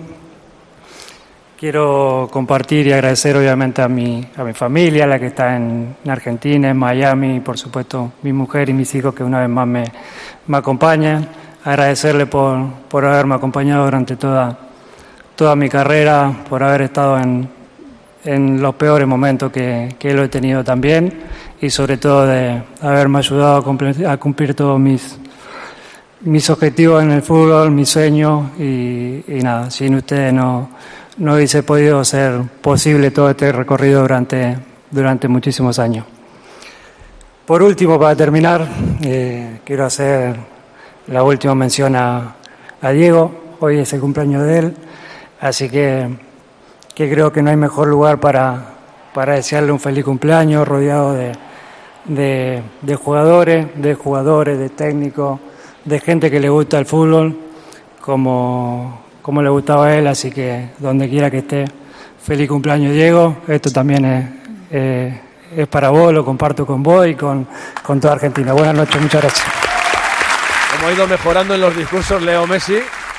Quiero compartir y agradecer obviamente a mi, a mi familia, la que está en, en Argentina, en Miami, y por supuesto mi mujer y mis hijos que una vez más me, me acompañan. Agradecerle por, por haberme acompañado durante toda, toda mi carrera, por haber estado en, en los peores momentos que, que lo he tenido también y sobre todo de haberme ayudado a cumplir, a cumplir todos mis, mis objetivos en el fútbol, mis sueños y, y nada, sin ustedes no... no hubiese podido ser posible todo este recorrido durante, durante muchísimos años. Por último, para terminar, eh, quiero hacer la última mención a, a Diego. Hoy es el cumpleaños de él, así que, que creo que no hay mejor lugar para, para desearle un feliz cumpleaños, rodeado de, de, de jugadores, de jugadores, de técnicos, de gente que le gusta el fútbol, como... como le gustaba a él, así que donde quiera que esté, feliz cumpleaños Diego. Esto también es, eh, es para vos, lo comparto con vos y con, con toda Argentina. Buenas noches, muchas gracias. Como ha ido mejorando en los discursos Leo Messi.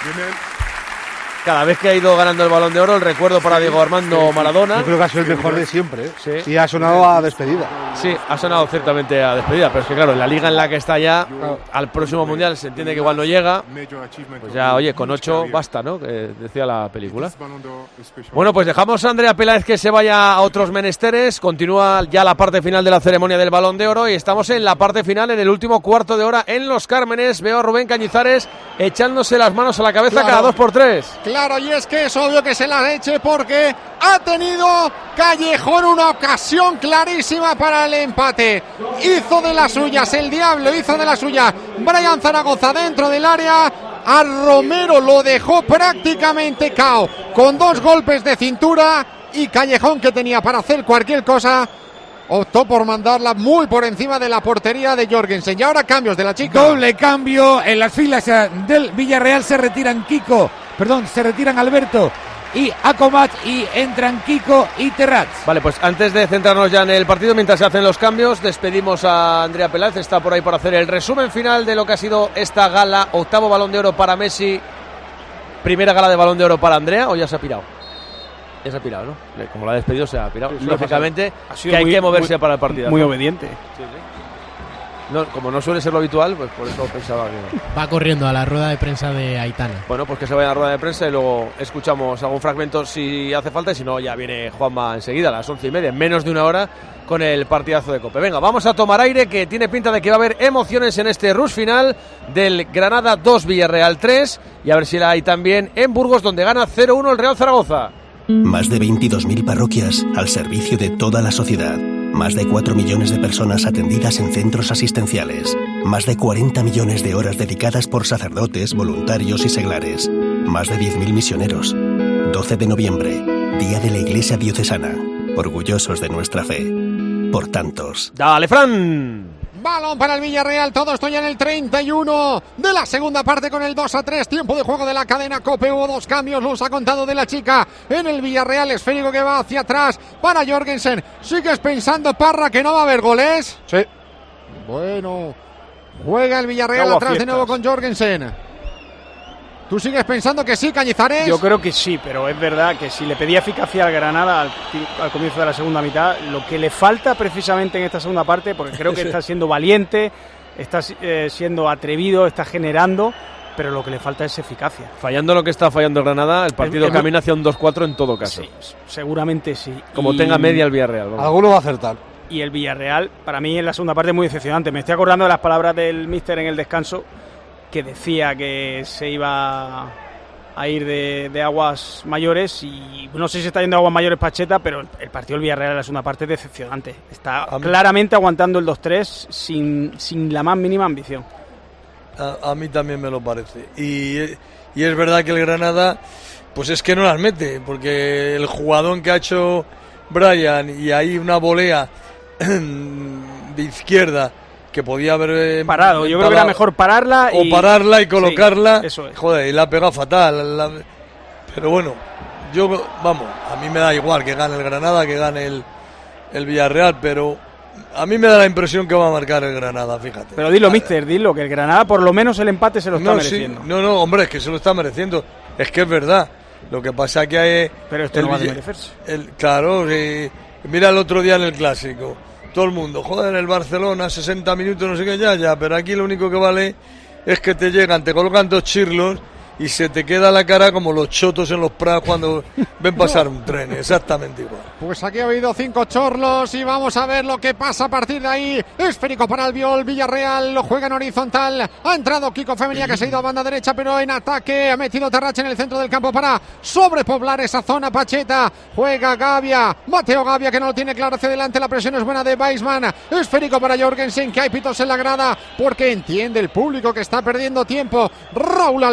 Cada vez que ha ido ganando el Balón de Oro, el recuerdo para Diego Armando Maradona. Yo creo que ha sido el mejor de siempre, ¿eh? Sí. Y ha sonado a despedida. Sí, ha sonado ciertamente a despedida, pero es que claro, en la liga en la que está ya, al próximo Mundial se entiende que igual no llega. Pues ya, oye, con ocho basta, ¿no? Que decía la película. Bueno, pues dejamos a Andrea Peláez que se vaya a otros menesteres. Continúa ya la parte final de la ceremonia del Balón de Oro y estamos en la parte final, en el último cuarto de hora en Los Cármenes. Veo a Rubén Cañizares echándose las manos a la cabeza claro. cada dos por tres. Claro, y es que es obvio que se la eche porque ha tenido Callejón una ocasión clarísima para el empate. Hizo de las suyas, el diablo hizo de las suyas. Brian Zaragoza dentro del área. A Romero lo dejó prácticamente cao con dos golpes de cintura y Callejón, que tenía para hacer cualquier cosa, optó por mandarla muy por encima de la portería de Jorgensen. Y ahora cambios de la chica. Doble cambio en las filas del Villarreal. Se retiran Kiko, perdón, se retiran Alberto y Acomat y entran Kiko y Terrats. Vale, pues antes de centrarnos ya en el partido, mientras se hacen los cambios, despedimos a Andrea Peláez. Está por ahí para hacer el resumen final de lo que ha sido esta gala. Octavo Balón de Oro para Messi. Primera gala de Balón de Oro para Andrea, ¿o ya se ha pirado? Ya se ha pirado, ¿no? Como la ha despedido, se ha pirado. Sí, lógicamente, ha sido que hay muy, que moverse muy, para el partido. Muy obediente. Sí, sí. No, como no suele ser lo habitual, pues por eso pensaba que... Va corriendo a la rueda de prensa de Aitana. Bueno, pues que se vaya a la rueda de prensa y luego escuchamos algún fragmento si hace falta, y si no, ya viene Juanma enseguida a las once y media, en menos de una hora, con el partidazo de Cope. Venga, vamos a tomar aire, que tiene pinta de que va a haber emociones en este rush final del Granada dos, Villarreal tres, y a ver si la hay también en Burgos, donde gana cero uno el Real Zaragoza. Más de veintidós mil parroquias al servicio de toda la sociedad. Más de cuatro millones de personas atendidas en centros asistenciales. Más de cuarenta millones de horas dedicadas por sacerdotes, voluntarios y seglares. Más de diez mil misioneros. doce de noviembre, Día de la Iglesia Diocesana. Orgullosos de nuestra fe. Por tantos. ¡Dale, Fran! Balón para el Villarreal, todo esto ya en el treinta y uno de la segunda parte con el dos a tres, tiempo de juego de la cadena Cope. Hubo dos cambios, los ha contado de la chica en el Villarreal, esférico que va hacia atrás para Jorgensen. ¿Sigues pensando, Parra, que no va a haber goles? Sí. Bueno, juega el Villarreal atrás fiestas. de nuevo con Jorgensen. ¿Tú sigues pensando que sí, Cañizares? Yo creo que sí, pero es verdad que si le pedía eficacia al Granada al, al comienzo de la segunda mitad, lo que le falta precisamente en esta segunda parte, porque creo que está siendo valiente, está eh, siendo atrevido, está generando, pero lo que le falta es eficacia. Fallando lo que está fallando el Granada, el partido es, es camina hacia un dos cuatro en todo caso. Sí, seguramente sí. Como y... tenga media el Villarreal. Vamos. Alguno va a acertar. Y el Villarreal, para mí en la segunda parte es muy decepcionante. Me estoy acordando de las palabras del míster en el descanso, que decía que se iba a ir de, de aguas mayores, y no sé si está yendo a aguas mayores Pacheta, pero el, el partido del Villarreal es una parte decepcionante. Está claramente aguantando el dos tres sin, sin la más mínima ambición. A, a mí también me lo parece. Y, y es verdad que el Granada, pues es que no las mete, porque el jugadón que ha hecho Brian, y ahí una volea de izquierda que podía haber parado, yo creo que era mejor pararla y... o pararla y colocarla, sí, eso es. Joder, y la ha pegado fatal la... pero bueno, yo vamos, a mí me da igual que gane el Granada, que gane el, el Villarreal, pero a mí me da la impresión que va a marcar el Granada, fíjate. Pero dilo, mister, dilo, que el Granada por lo menos el empate se lo está no, mereciendo. Sí, no, no, hombre, es que se lo está mereciendo, es que es verdad, lo que pasa que hay... Pero esto no va a merecerse. El, claro, sí, mira el otro día en el Clásico, todo el mundo, joder, el Barcelona, sesenta minutos, no sé qué, ya, ya, pero aquí lo único que vale es que te llegan, te colocan dos chirlos y se te queda la cara como los chotos en los prados cuando ven pasar un tren, exactamente igual. Pues aquí ha habido cinco chorlos y vamos a ver lo que pasa a partir de ahí. Esférico para Albiol, Villarreal lo juega en horizontal, ha entrado Kiko Femenía, que se ha ido a banda derecha, pero en ataque ha metido Terrache en el centro del campo para sobrepoblar esa zona. Pacheta, juega Gavia, Mateo Gavia, que no lo tiene claro hacia adelante, la presión es buena de Weisman. Esférico para Jorgensen, que hay pitos en la grada porque entiende el público que está perdiendo tiempo. Raúl Albiol con el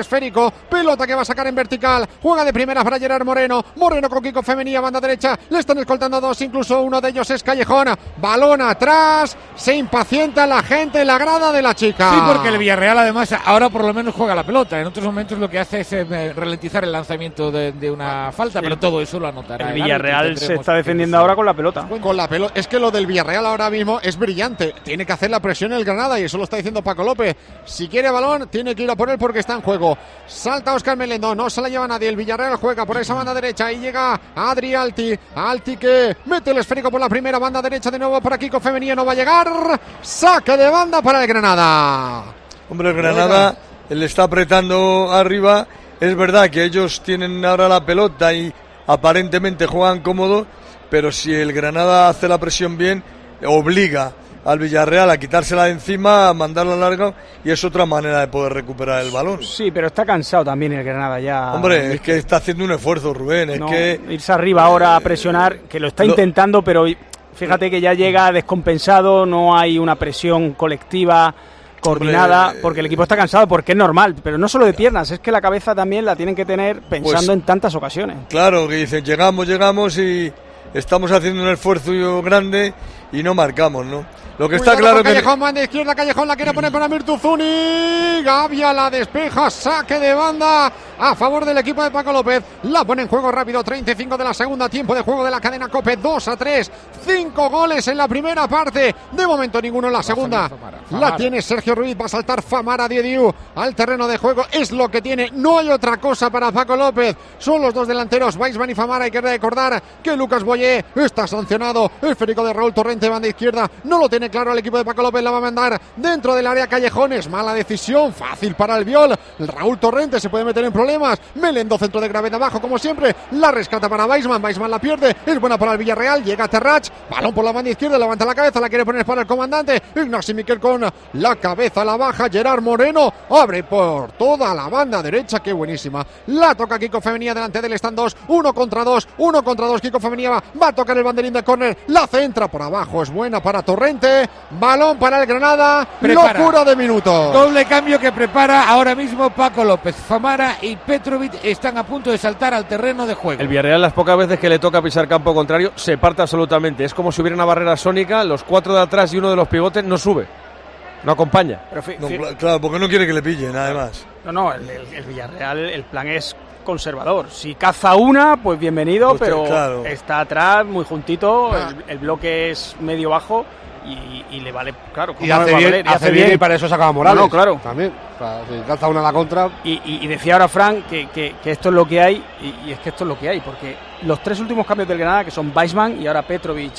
esférico, pelota que va a sacar en vertical, juega de primera para Gerard Moreno, Moreno con Kiko Femenía, banda derecha, le están escoltando dos, incluso uno de ellos es Callejón, balón atrás, se impacienta la gente, la grada de la chica. Sí, porque el Villarreal además ahora por lo menos juega la pelota, en otros momentos lo que hace es eh, ralentizar el lanzamiento de, de una falta, sí. Pero todo eso lo anotará. El Villarreal se está defendiendo ahora con la pelota. Con la pelota, es que lo del Villarreal ahora mismo es brillante, tiene que hacer la presión el Granada y eso lo está diciendo Paco López. Si quiere balón, tiene que ir a por él porque está en juego. Salta Óscar Melendo, no se la lleva nadie. El Villarreal juega por esa banda derecha y llega Adri Alti. Alti que mete el esférico por la primera banda derecha de nuevo para Kiko Femenía, no va a llegar. Saque de banda para el Granada. Hombre, el Granada le está apretando arriba. Es verdad que ellos tienen ahora la pelota y aparentemente juegan cómodo, pero si el Granada hace la presión bien, obliga al Villarreal a quitársela de encima, a mandarla larga, y es otra manera de poder recuperar el balón. Sí, pero está cansado también el Granada ya. Hombre, es que está haciendo un esfuerzo, Rubén, es no, que... irse arriba ahora a presionar, que lo está lo... intentando, pero fíjate que ya llega descompensado, no hay una presión colectiva coordinada, Hombre, porque el equipo está cansado, porque es normal, pero no solo de piernas, es que la cabeza también la tienen que tener pensando pues, en tantas ocasiones. Claro, que dicen, llegamos, llegamos y estamos haciendo un esfuerzo grande y no marcamos, ¿no? Lo que Cuidado está claro que... Callejón, manda izquierda, Callejón la quiere poner para Mirtu Zuni. Gavia la despeja, saque de banda a favor del equipo de Paco López. La pone en juego rápido, treinta y cinco de la segunda, tiempo de juego de la cadena COPE, dos a tres. cinco goles en la primera parte. De momento ninguno en la segunda. La tiene Sergio Ruiz, va a saltar Famara Diediu al terreno de juego. Es lo que tiene, no hay otra cosa para Paco López. Son los dos delanteros, Weisman y Famara. Hay que recordar que Lucas Boyé está sancionado. El esférico de Raúl Torrente, banda izquierda. No lo tiene claro el equipo de Paco López, la va a mandar dentro del área. Callejones, mala decisión, fácil para el Viol. El Raúl Torrente se puede meter en problemas. Melendo, centro de gravedad abajo como siempre, la rescata para Weisman, Weisman la pierde, es buena para el Villarreal, llega Terrach, balón por la banda izquierda, levanta la cabeza, la quiere poner para el comandante, Ignasi Miquel con la cabeza, la baja, Gerard Moreno, abre por toda la banda derecha, qué buenísima, la toca Kiko Femenía delante del stand dos, uno contra dos, uno contra dos, Kiko Femenía va, va a tocar el banderín de córner, la centra por abajo, es buena para Torrente, balón para el Granada, prepara. Locura de minutos. Doble cambio que prepara ahora mismo Paco López, Famara y Petrovic están a punto de saltar al terreno de juego. El Villarreal, las pocas veces que le toca pisar campo contrario, se parte absolutamente. Es como si hubiera una barrera sónica, los cuatro de atrás y uno de los pivotes no sube, no acompaña. Pero fi- no, fi- claro, porque no quiere que le pillen, además. No, no, el, el, el Villarreal, el plan es conservador. Si caza una, pues bienvenido, Usted, pero claro. está atrás, muy juntito, ah. el, el bloque es medio bajo. Y, y le vale, claro, y hace, bien, valer, y hace bien, bien y para eso sacaba Morales. No, no, claro. También, o sea, si calza una a la contra. Y, y, y decía ahora Frank que, que, que esto es lo que hay, y, y es que esto es lo que hay, porque los tres últimos cambios del Granada, que son Weisman y ahora Petrovic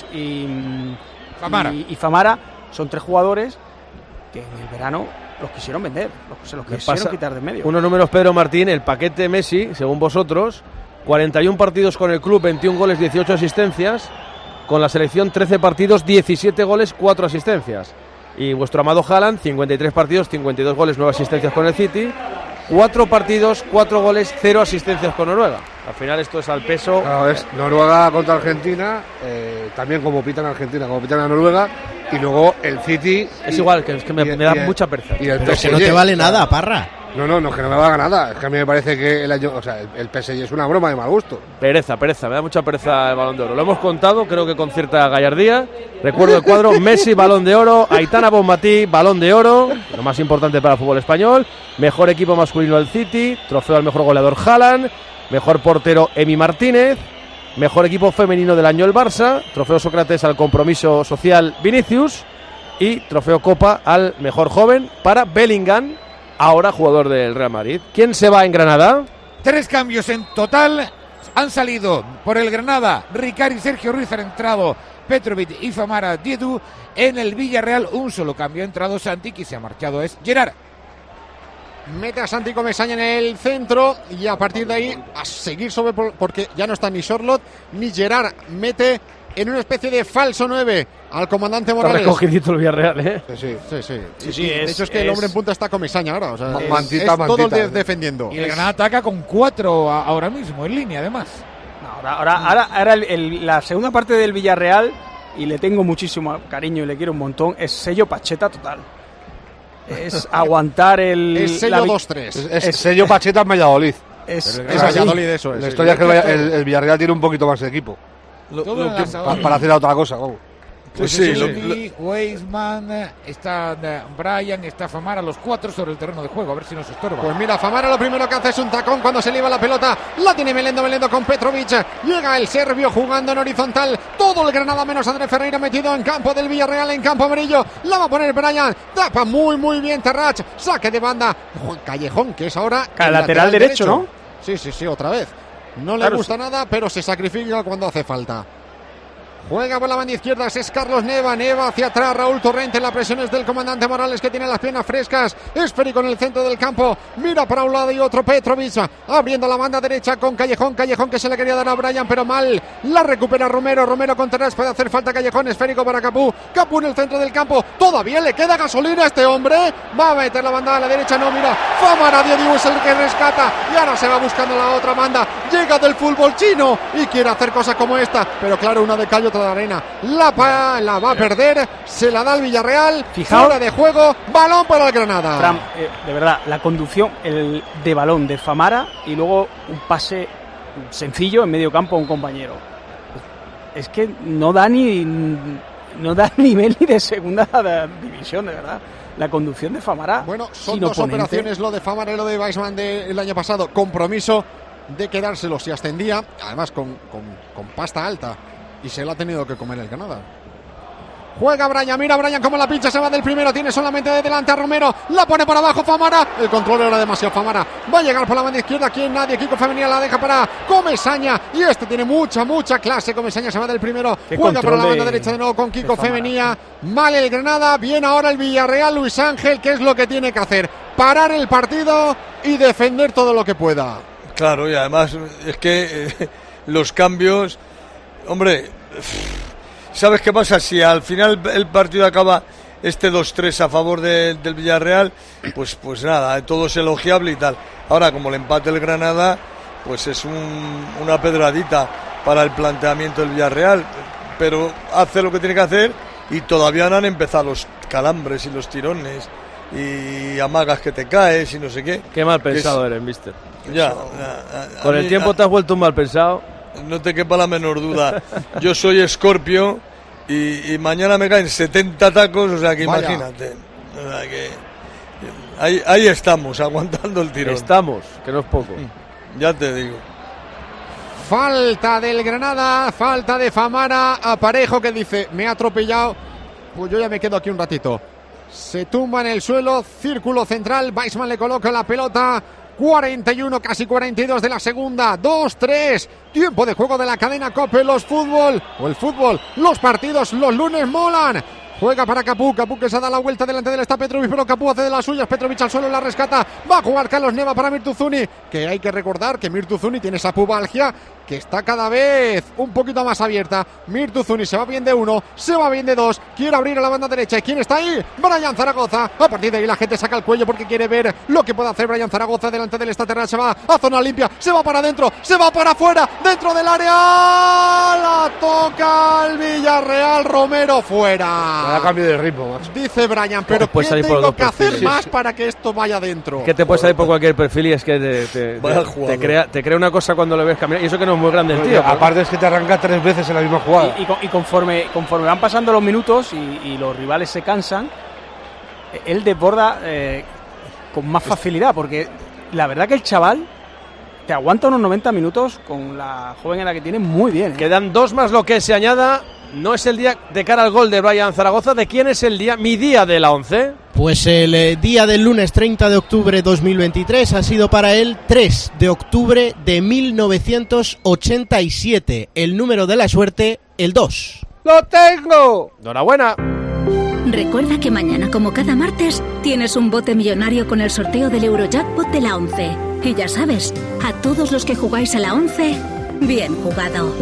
y Famara, y, y Famara son tres jugadores que en el verano los quisieron vender, los, se los quisieron quitar de medio. Unos números, Pedro Martín, el paquete Messi, según vosotros, cuarenta y uno partidos con el club, veintiún goles, dieciocho asistencias. Con la selección trece partidos, diecisiete goles, cuatro asistencias. Y vuestro amado Haaland, cincuenta y tres partidos, cincuenta y dos goles, nueve asistencias con el City. cuatro partidos, cuatro goles, cero asistencias con Noruega. Al final esto es al peso. Claro, es Noruega contra Argentina, eh, también como pitan Argentina, como pitan a Noruega. Y luego el City... Es y, igual, que, es que me, y, me da y, mucha pereza. Y el Pero que no te vale nada, Parra. No, no, no es que no me valga nada. Es que a mí me parece que el año, o sea, el, el P S G es una broma de mal gusto. Pereza, pereza, me da mucha pereza el Balón de Oro. Lo hemos contado, creo que con cierta gallardía. Recuerdo el cuadro: Messi, Balón de Oro; Aitana Bonmatí, Balón de Oro, lo más importante para el fútbol español. Mejor equipo masculino del City, trofeo al mejor goleador Haaland, mejor portero Emi Martínez, mejor equipo femenino del año el Barça, trofeo Sócrates al compromiso social Vinicius y trofeo Copa al mejor joven para Bellingham, ahora jugador del Real Madrid. ¿Quién se va en Granada? Tres cambios en total. Han salido por el Granada Ricard y Sergio Ruiz, han entrado Petrovic y Famara Diédou. En el Villarreal un solo cambio, ha entrado Santi, que se ha marchado es Gerard. Mete a Santi Comesaña en el centro y a partir de ahí a seguir sobre, porque ya no está ni Sorlot ni Gerard. Mete en una especie de falso nueve al comandante Morales. Está recogidito el Villarreal, ¿eh? Sí, sí, sí. sí. sí, sí de es, hecho es que es... el hombre en punta está Comesaña ahora. O sea, es, mantita, es mantita, todo el de, ¿eh? defendiendo. Y el Granada ataca con cuatro ahora mismo, en línea además. No, ahora ahora, ahora, ahora el, el, la segunda parte del Villarreal, y le tengo muchísimo cariño y le quiero un montón, es sello Pacheta total. es aguantar el... Es sello la vi- dos tres. Es, es, es sello Pacheta en Valladolid. Es, Es Valladolid, eso es. La historia es que el, Valla- el- el Villarreal tiene un poquito más de equipo. Todo Lo en que- la sábana. pa- para hacer otra cosa, vamos. Pues Sí, sí, lo- Weisman, está eh, Brian, está Famara, los cuatro sobre el terreno de juego, a ver si nos estorba. Pues mira, Famara lo primero que hace es un tacón cuando se le iba la pelota. La tiene Melendo, Melendo con Petrovic. Llega el serbio jugando en horizontal. Todo el Granada menos André Ferreira metido en campo del Villarreal, en campo amarillo. La va a poner Brian. Tapa muy, muy bien Terrach. Saque de banda. Juan Callejón, que es ahora el lateral derecho, ¿no? Sí, sí, sí, otra vez. No le Claro, gusta sí. nada, pero se sacrifica cuando hace falta. Juega por la banda izquierda, es Carlos Neva, Neva hacia atrás, Raúl Torrente, la presión es del comandante Morales que tiene las piernas frescas, Esférico en el centro del campo, mira para un lado y otro Petrovic, abriendo la banda derecha con Callejón, Callejón que se le quería dar a Brian pero mal, la recupera Romero, Romero con Terrás, puede hacer falta Callejón, esférico para Capú, Capú en el centro del campo, todavía le queda gasolina a este hombre, va a meter la banda a la derecha, no mira, Famara Diodiu es el que rescata y ahora se va buscando la otra banda, llega del fútbol chino y quiere hacer cosas como esta, pero claro, una de calle, otra de arena, la, pa, la va a perder, se la da al Villarreal, Fijaos, fuera de juego, balón para el Granada. Fran, eh, de verdad, la conducción el de balón de Famara y luego un pase sencillo en medio campo a un compañero. Es que no da ni no da nivel ni de segunda división, de verdad. La conducción de Famara. Bueno, son sin dos oponente. operaciones, lo de Famara y lo de Weisman del año pasado. Compromiso de quedárselo si ascendía, además con, con, con pasta alta. Y se lo ha tenido que comer el Granada. Juega Brian, mira Brian como la pincha, se va del primero, tiene solamente de delante a Romero, la pone por abajo Famara, el control era demasiado Famara, va a llegar por la banda izquierda, aquí nadie, Kiko Femenía la deja para Comesaña, y este tiene mucha, mucha clase, Comesaña se va del primero, Qué juega por la control banda de- derecha de nuevo con Kiko de Famara. Femenía, mal el Granada, bien ahora el Villarreal, Luis Ángel, ¿qué es lo que tiene que hacer? Parar el partido y defender todo lo que pueda. Claro, y además es que eh, los cambios, hombre, ¿sabes qué pasa? Si al final el partido acaba este dos tres a favor de- del Villarreal, pues pues nada, todo es elogiable y tal. Ahora, como le empate el Granada, pues es un- una pedradita para el planteamiento del Villarreal, pero hace lo que tiene que hacer y todavía no han empezado los calambres y los tirones y amagas que te caes y no sé qué. Qué mal pensado Es- eres, mister. Ya, a- a- Con a el mí- tiempo a- te has vuelto un mal pensado. no te quepa la menor duda. Yo soy Escorpio y, y mañana me caen setenta tacos, o sea que Vaya. imagínate. O sea que ahí, ahí estamos, aguantando el tirón. Estamos, que no es poco. Ya te digo. Falta del Granada, falta de Famara, Aparejo que dice, me ha atropellado, pues yo ya me quedo aquí un ratito. Se tumba en el suelo, círculo central, Weisman le coloca la pelota, cuarenta y uno, casi cuarenta y dos de la segunda, dos tres, tiempo de juego de la cadena COPE, los fútbol, o el fútbol, los partidos, los lunes molan. Juega para Capú, Capú que se da la vuelta delante de él está Petrovic, pero Capú hace de las suyas, Petrovic al suelo la rescata, va a jugar Carlos Neva para Mirtuzuni, que hay que recordar que Mirtuzuni tiene esa pubalgia que está cada vez un poquito más abierta. Mirtuzuni se va bien de uno, se va bien de dos, quiere abrir a la banda derecha, ¿y quién está ahí? Brian Zaragoza, a partir de ahí la gente saca el cuello porque quiere ver lo que puede hacer Brian Zaragoza delante del estaterral, se va a zona limpia, se va para adentro, se va para afuera, dentro del área, la toca el Villarreal, Romero fuera. Vaya cambio de ritmo, macho. Dice Brian, pero Puede ¿qué salir por tengo dos que hacer perfiles. más Sí, sí. para que esto vaya dentro? Que te puedes salir por cualquier perfil y es que te, te- Vaya te- jugador. te crea, te crea una cosa cuando lo ves caminar. Y eso que no es muy grande el Oye, tío. pero- aparte es que te arranca tres veces en la misma jugada. Y, y con- y conforme, conforme van pasando los minutos y, y los rivales se cansan, eh, él desborda eh, con más facilidad, porque la verdad que el chaval te aguanta unos noventa minutos con la joven en la que tiene muy bien. ¿eh? Quedan dos más lo que se añada. No es el día de cara al gol de Brian Zaragoza. ¿De quién es el día? Mi día de la once. Pues el eh, día del lunes treinta de octubre de dos mil veintitrés ha sido para él tres de octubre de mil novecientos ochenta y siete. El número de la suerte, el dos. ¡Lo tengo! ¡Enhorabuena! Recuerda que mañana, como cada martes, tienes un bote millonario con el sorteo del Eurojackpot de la once. Y ya sabes, a todos los que jugáis a la once, bien jugado.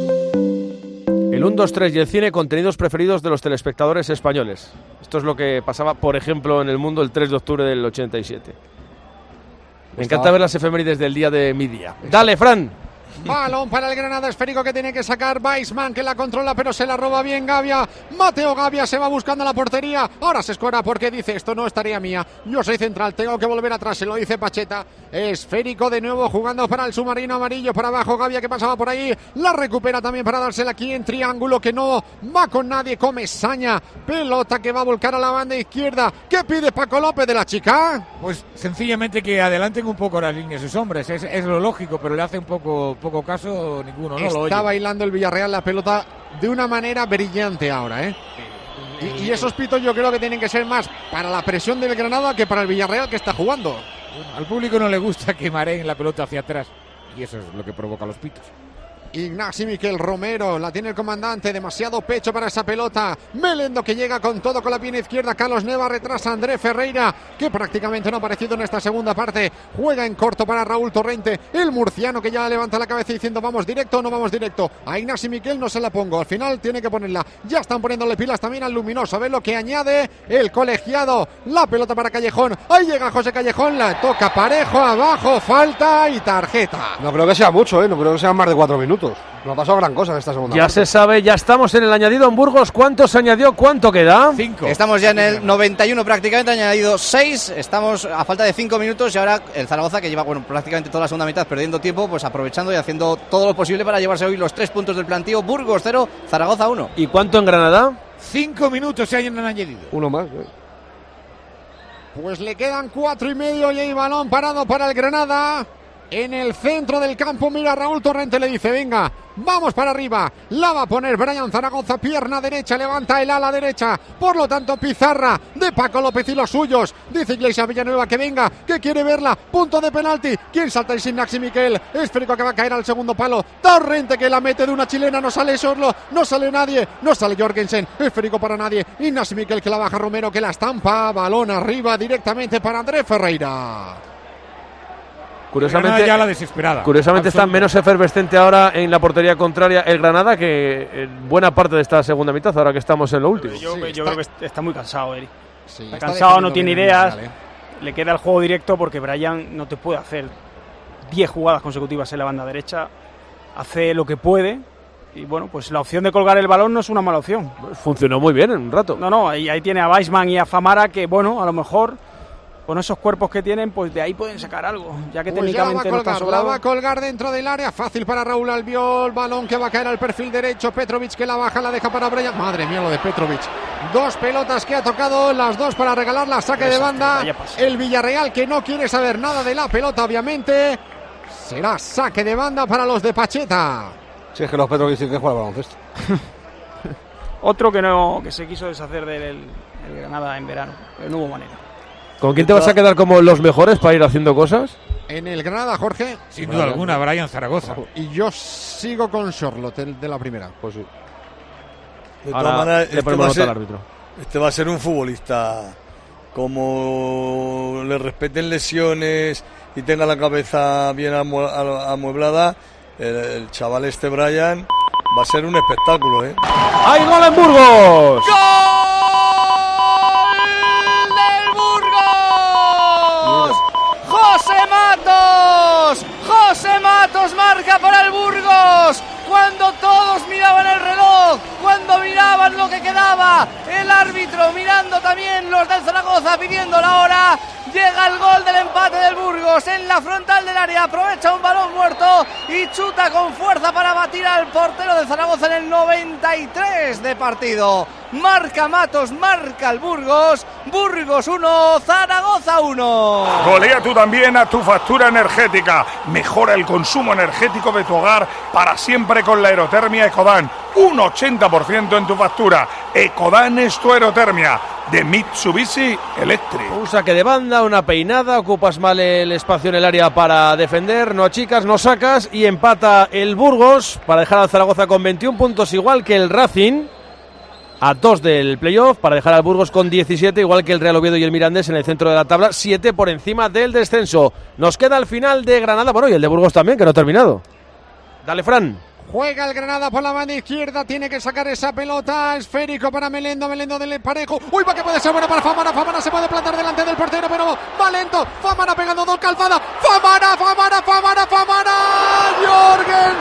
El uno, dos, tres y el cine, contenidos preferidos de los telespectadores españoles. Esto es lo que pasaba, por ejemplo, en el mundo el tres de octubre del ochenta y siete. Me encanta ver las efemérides del día de mi día. Dale, Fran. Balón para el Granada, esférico que tiene que sacar Weissman, que la controla pero se la roba bien Gavia. Mateo Gavia se va buscando la portería. Ahora se escora porque dice, esto no es tarea mía. Yo soy central, tengo que volver atrás, se lo dice Pacheta. Esférico de nuevo jugando para el submarino amarillo, para abajo Gavia que pasaba por ahí. La recupera también para dársela aquí en triángulo, que no va con nadie. Comesaña, pelota que va a volcar a la banda izquierda. ¿Qué pide Paco López de la chica? Pues sencillamente que adelanten un poco las líneas sus hombres. Es, es lo lógico, pero le hace un poco, poco caso ninguno. No Está lo oye. bailando el Villarreal la pelota de una manera brillante ahora, ¿eh? Y, y esos pitos yo creo que tienen que ser más para la presión del Granada que para el Villarreal que está jugando. Al público no le gusta que mareen la pelota hacia atrás y eso es lo que provoca los pitos. Ignacio Miquel Romero, la tiene el comandante, demasiado pecho para esa pelota. Melendo que llega con todo con la pierna izquierda. Carlos Neva retrasa a André Ferreira, que prácticamente no ha aparecido en esta segunda parte. Juega en corto para Raúl Torrente, el murciano que ya levanta la cabeza diciendo vamos directo o no vamos directo. A Ignacio Miquel no se la pongo, al final tiene que ponerla. Ya están poniéndole pilas también al luminoso. A ver lo que añade el colegiado. La pelota para Callejón. Ahí llega José Callejón, la toca Parejo, abajo, falta y tarjeta. No creo que sea mucho, ¿eh? No creo que sean más de cuatro minutos. No ha pasado gran cosa en esta segunda Ya parte. se sabe, ya estamos en el añadido en Burgos. ¿Cuánto se añadió? ¿Cuánto queda? Cinco. Estamos ya en el noventa y uno prácticamente, añadido seis. Estamos a falta de cinco minutos y ahora el Zaragoza, que lleva bueno prácticamente toda la segunda mitad perdiendo tiempo, pues aprovechando y haciendo todo lo posible para llevarse hoy los tres puntos del plantío. Burgos cero, Zaragoza uno. ¿Y cuánto en Granada? Cinco minutos se hayan añadido. Uno más, ¿eh? Pues le quedan cuatro y medio y hay balón parado para el Granada. En el centro del campo, mira, Raúl Torrente le dice, venga, vamos para arriba. La va a poner Brian Zaragoza, pierna derecha, levanta el ala derecha. Por lo tanto, pizarra de Paco López y los suyos. Dice Iglesias Villanueva que venga, que quiere verla. Punto de penalti. ¿Quién salta? Es Ignacio Miquel. Esférico que va a caer al segundo palo. Torrente que la mete de una chilena. No sale Sorlo, no sale nadie. No sale Jorgensen. Esférico para nadie. Ignacio Miquel que la baja Romero, que la estampa. Balón arriba directamente para André Ferreira. Curiosamente, ya la desesperada. Curiosamente está menos efervescente ahora en la portería contraria el Granada que en buena parte de esta segunda mitad, ahora que estamos en lo último. Yo, Sí, yo creo que está muy cansado, Eri. Sí, está está cansado, no defendiendo tiene bien ideas. el Real, ¿eh? Le queda el juego directo porque Brian no te puede hacer diez jugadas consecutivas en la banda derecha. Hace lo que puede. Y bueno, pues la opción de colgar el balón no es una mala opción. Funcionó muy bien en un rato. No, no, ahí, ahí tiene a Weissman y a Famara que, bueno, a lo mejor con esos cuerpos que tienen, pues de ahí pueden sacar algo, ya que Pues ya va a técnicamente no está colgar, la sobrado. va a colgar dentro del área, fácil para Raúl Albiol, balón que va a caer al perfil derecho, Petrovic que la baja, la deja para Brian, madre mía lo de Petrovic, dos pelotas que ha tocado, las dos para regalar la saque de banda, el Villarreal que no quiere saber nada de la pelota obviamente, será saque de banda para los de Pacheta. Si es que los Petros dicen que juega al baloncesto. Otro que no que se quiso deshacer del el Granada en verano, pero no hubo manera. ¿Con quién te vas a quedar como los mejores para ir haciendo cosas? En el Granada, Jorge. Sin duda alguna, Brian Zaragoza. Y yo sigo con Sorlot, el de la primera. Pues sí. De Ahora todas maneras, le este ponemos va, a nota ser, al árbitro. este va a ser un futbolista como le respeten lesiones y tenga la cabeza bien amu- amueblada. El, el chaval este Brian va a ser un espectáculo, ¿eh? ¡Hay gol en Burgos! ¡José Matos! ¡José Matos marca para el Burgos! Cuando todos miraban el reloj, cuando miraban lo que quedaba, el árbitro mirando también los del Zaragoza pidiendo la hora, llega el gol del empate del Burgos en la frontal del área, aprovecha un balón muerto y chuta con fuerza para batir al portero del Zaragoza en el noventa y tres de partido. Marca Matos, marca el Burgos, Burgos uno, Zaragoza uno. Golea tú también a tu factura energética. Mejora el consumo energético de tu hogar para siempre con la aerotermia Ecodan. Un ochenta por ciento en tu factura. Ecodan es tu aerotermia. De Mitsubishi Electric. Un saque de banda, una peinada, ocupas mal el espacio en el área para defender, no achicas, no sacas y empata el Burgos para dejar al Zaragoza con veintiún puntos igual que el Racing. A dos del playoff para dejar al Burgos con diecisiete, igual que el Real Oviedo y el Mirandés en el centro de la tabla, siete por encima del descenso. Nos queda el final de Granada, bueno, y el de Burgos también, que no ha terminado. Dale, Fran. Juega el Granada por la banda izquierda, tiene que sacar esa pelota, esférico para Melendo, Melendo del Parejo, uy, va que puede ser bueno para Famara, Famara se puede plantar delante del portero, pero va lento, Famara pegando dos calzadas, Famara, Famara, Famara, Famara,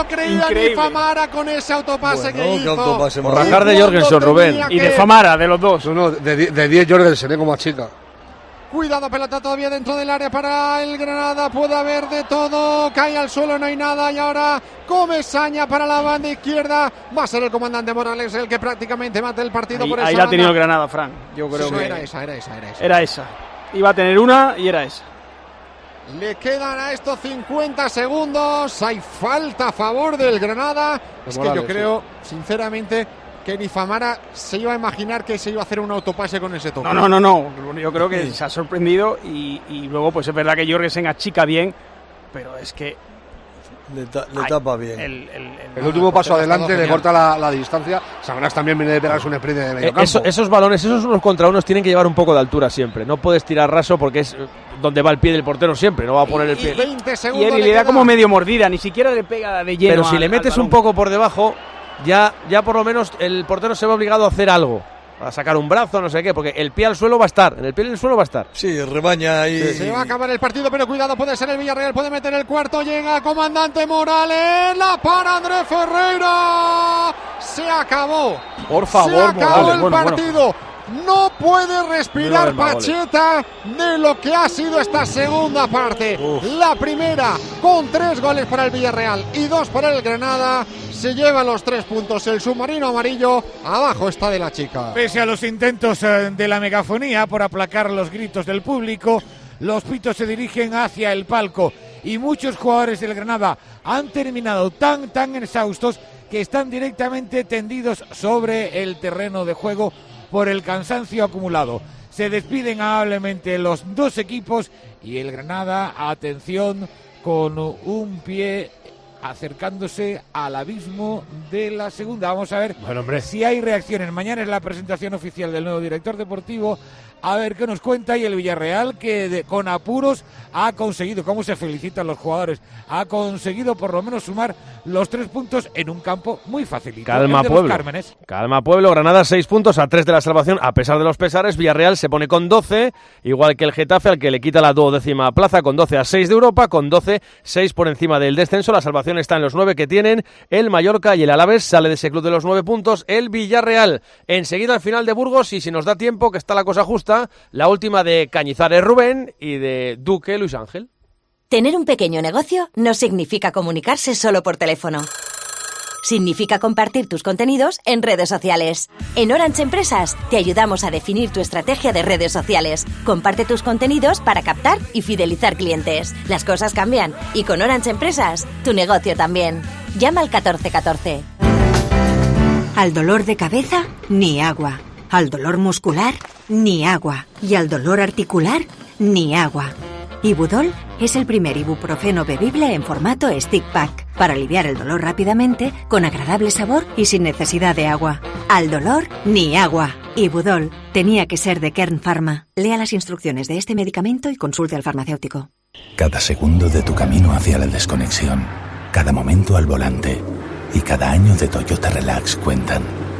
lo creía ni Famara con ese autopase Bueno, que qué hizo. autopase Por rajar de Jorgensen, Rubén. Y de Famara, de los dos. No, no, de diez Jorgensen, ¿eh? Como chica. Cuidado, pelota todavía dentro del área para el Granada. Puede haber de todo. Cae al suelo, no hay nada. Y ahora Comesaña para la banda izquierda. Va a ser el comandante Morales el que prácticamente mate el partido Ahí, por esa ahí la ha tenido el banda. Granada, Fran. Yo creo Sí, que era esa, era esa, era esa. Era esa. Iba a tener una y era esa. Le quedan a estos cincuenta segundos. Hay falta a favor del Granada. Es que yo creo, sinceramente, que ni Famara se iba a imaginar que se iba a hacer un autopase con ese toque. No, no, no, no. Yo creo que se ha sorprendido y, y luego pues es verdad que Jorgensen achica bien, pero es que le, ta le tapa bien. El, el, el, el último no, paso adelante le genial. corta la, la distancia. Samaras también viene de pegarse un sprint de medio Eh, campo. eso, esos balones, esos unos contra unos tienen que llevar un poco de altura siempre. No puedes tirar raso porque es donde va el pie del portero siempre. No va a poner el pie. Y él le da como medio mordida, ni siquiera le pega de lleno. Pero si al, le metes al un poco por debajo, ya, ya por lo menos el portero se ve obligado a hacer algo. A sacar un brazo, no sé qué, porque el pie al suelo va a estar. En el pie del suelo va a estar. Sí, rebaña ahí. Sí, se va a acabar el partido, pero cuidado, puede ser el Villarreal, puede meter el cuarto. Llega comandante Morales, la para Andrés Ferreira. Se acabó. Por favor, se acabó Morales. el Bueno, partido. Bueno. No puede respirar Mira, Pacheta de lo que ha sido esta segunda parte. Uf. La primera con tres goles para el Villarreal y dos para el Granada. Se lleva los tres puntos el submarino amarillo. Abajo está de la chica. Pese a los intentos de la megafonía por aplacar los gritos del público, los pitos se dirigen hacia el palco y muchos jugadores del Granada han terminado tan tan exhaustos que están directamente tendidos sobre el terreno de juego por el cansancio acumulado. Se despiden amablemente los dos equipos y el Granada, atención, con un pie acercándose al abismo de la segunda. Vamos a ver bueno, hombre. si hay reacciones. Mañana es la presentación oficial del nuevo director deportivo. A ver qué nos cuenta. Y el Villarreal, que de, con apuros ha conseguido, cómo se felicitan los jugadores, ha conseguido por lo menos sumar los tres puntos en un campo muy facilito. Calma, Pueblo. Calma, Pueblo. Granada seis puntos a tres de la salvación. A pesar de los pesares, Villarreal se pone con doce, igual que el Getafe, al que le quita la duodécima plaza, con doce a seis de Europa, con doce, seis por encima del descenso. La salvación está en los nueve que tienen el Mallorca y el Alavés. Sale de ese club de los nueve puntos el Villarreal. Enseguida al final de Burgos, y si nos da tiempo, que está la cosa justa, la última de Cañizares Rubén y de Duque Luis Ángel. Tener un pequeño negocio no significa comunicarse solo por teléfono. Significa compartir tus contenidos en redes sociales. En Orange Empresas te ayudamos a definir tu estrategia de redes sociales. Comparte tus contenidos para captar y fidelizar clientes. Las cosas cambian y con Orange Empresas tu negocio también. Llama al catorce catorce. Al dolor de cabeza, ni agua. Al dolor muscular, ni agua. Y al dolor articular, ni agua. Ibudol es el primer ibuprofeno bebible en formato stick pack para aliviar el dolor rápidamente, con agradable sabor y sin necesidad de agua. Al dolor, ni agua. Ibudol tenía que ser de Kern Pharma. Lea las instrucciones de este medicamento y consulte al farmacéutico. Cada segundo de tu camino hacia la desconexión, cada momento al volante y cada año de Toyota Relax cuentan.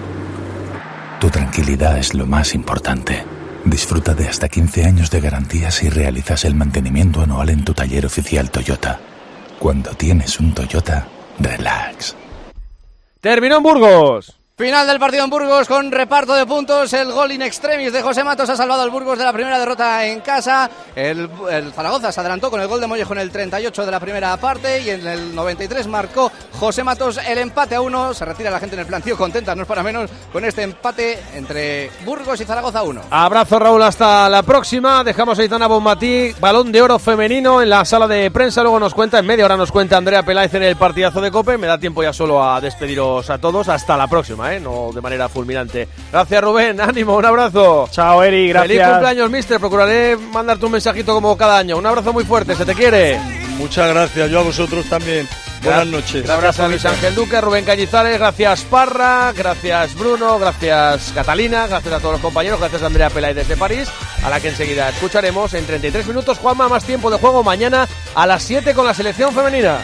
Tu tranquilidad es lo más importante. Disfruta de hasta quince años de garantía si realizas el mantenimiento anual en tu taller oficial Toyota. Cuando tienes un Toyota, relax. Terminó en Burgos. Final del partido en Burgos con reparto de puntos. El gol in extremis de José Matos ha salvado al Burgos de la primera derrota en casa. El, el Zaragoza se adelantó con el gol de Mollejo en el treinta y ocho de la primera parte y en el noventa y tres marcó José Matos el empate a uno. Se retira la gente en el plantío contenta, no es para menos, con este empate entre Burgos y Zaragoza uno. Abrazo, Raúl, hasta la próxima. Dejamos a Aitana Bonmatí, Balón de Oro femenino en la sala de prensa. Luego nos cuenta, en media hora nos cuenta Andrea Peláez en el partidazo de COPE. Me da tiempo ya solo a despediros a todos. Hasta la próxima. ¿Eh? No de manera fulminante. Gracias, Rubén, ánimo, un abrazo. Chao, Eri, gracias. Feliz cumpleaños, mister, procuraré mandarte un mensajito como cada año. Un abrazo muy fuerte, se te quiere. Muchas gracias, yo a vosotros también. Buenas noches. Gracias a Luis Ángel Duque, Rubén Cañizares, gracias Parra, gracias Bruno, gracias Catalina, gracias a todos los compañeros, gracias a Andrea Peláez desde París, a la que enseguida escucharemos en treinta y tres minutos. Juanma, más tiempo de juego mañana a las siete con la selección femenina.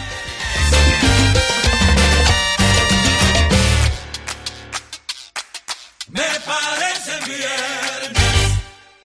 Me parece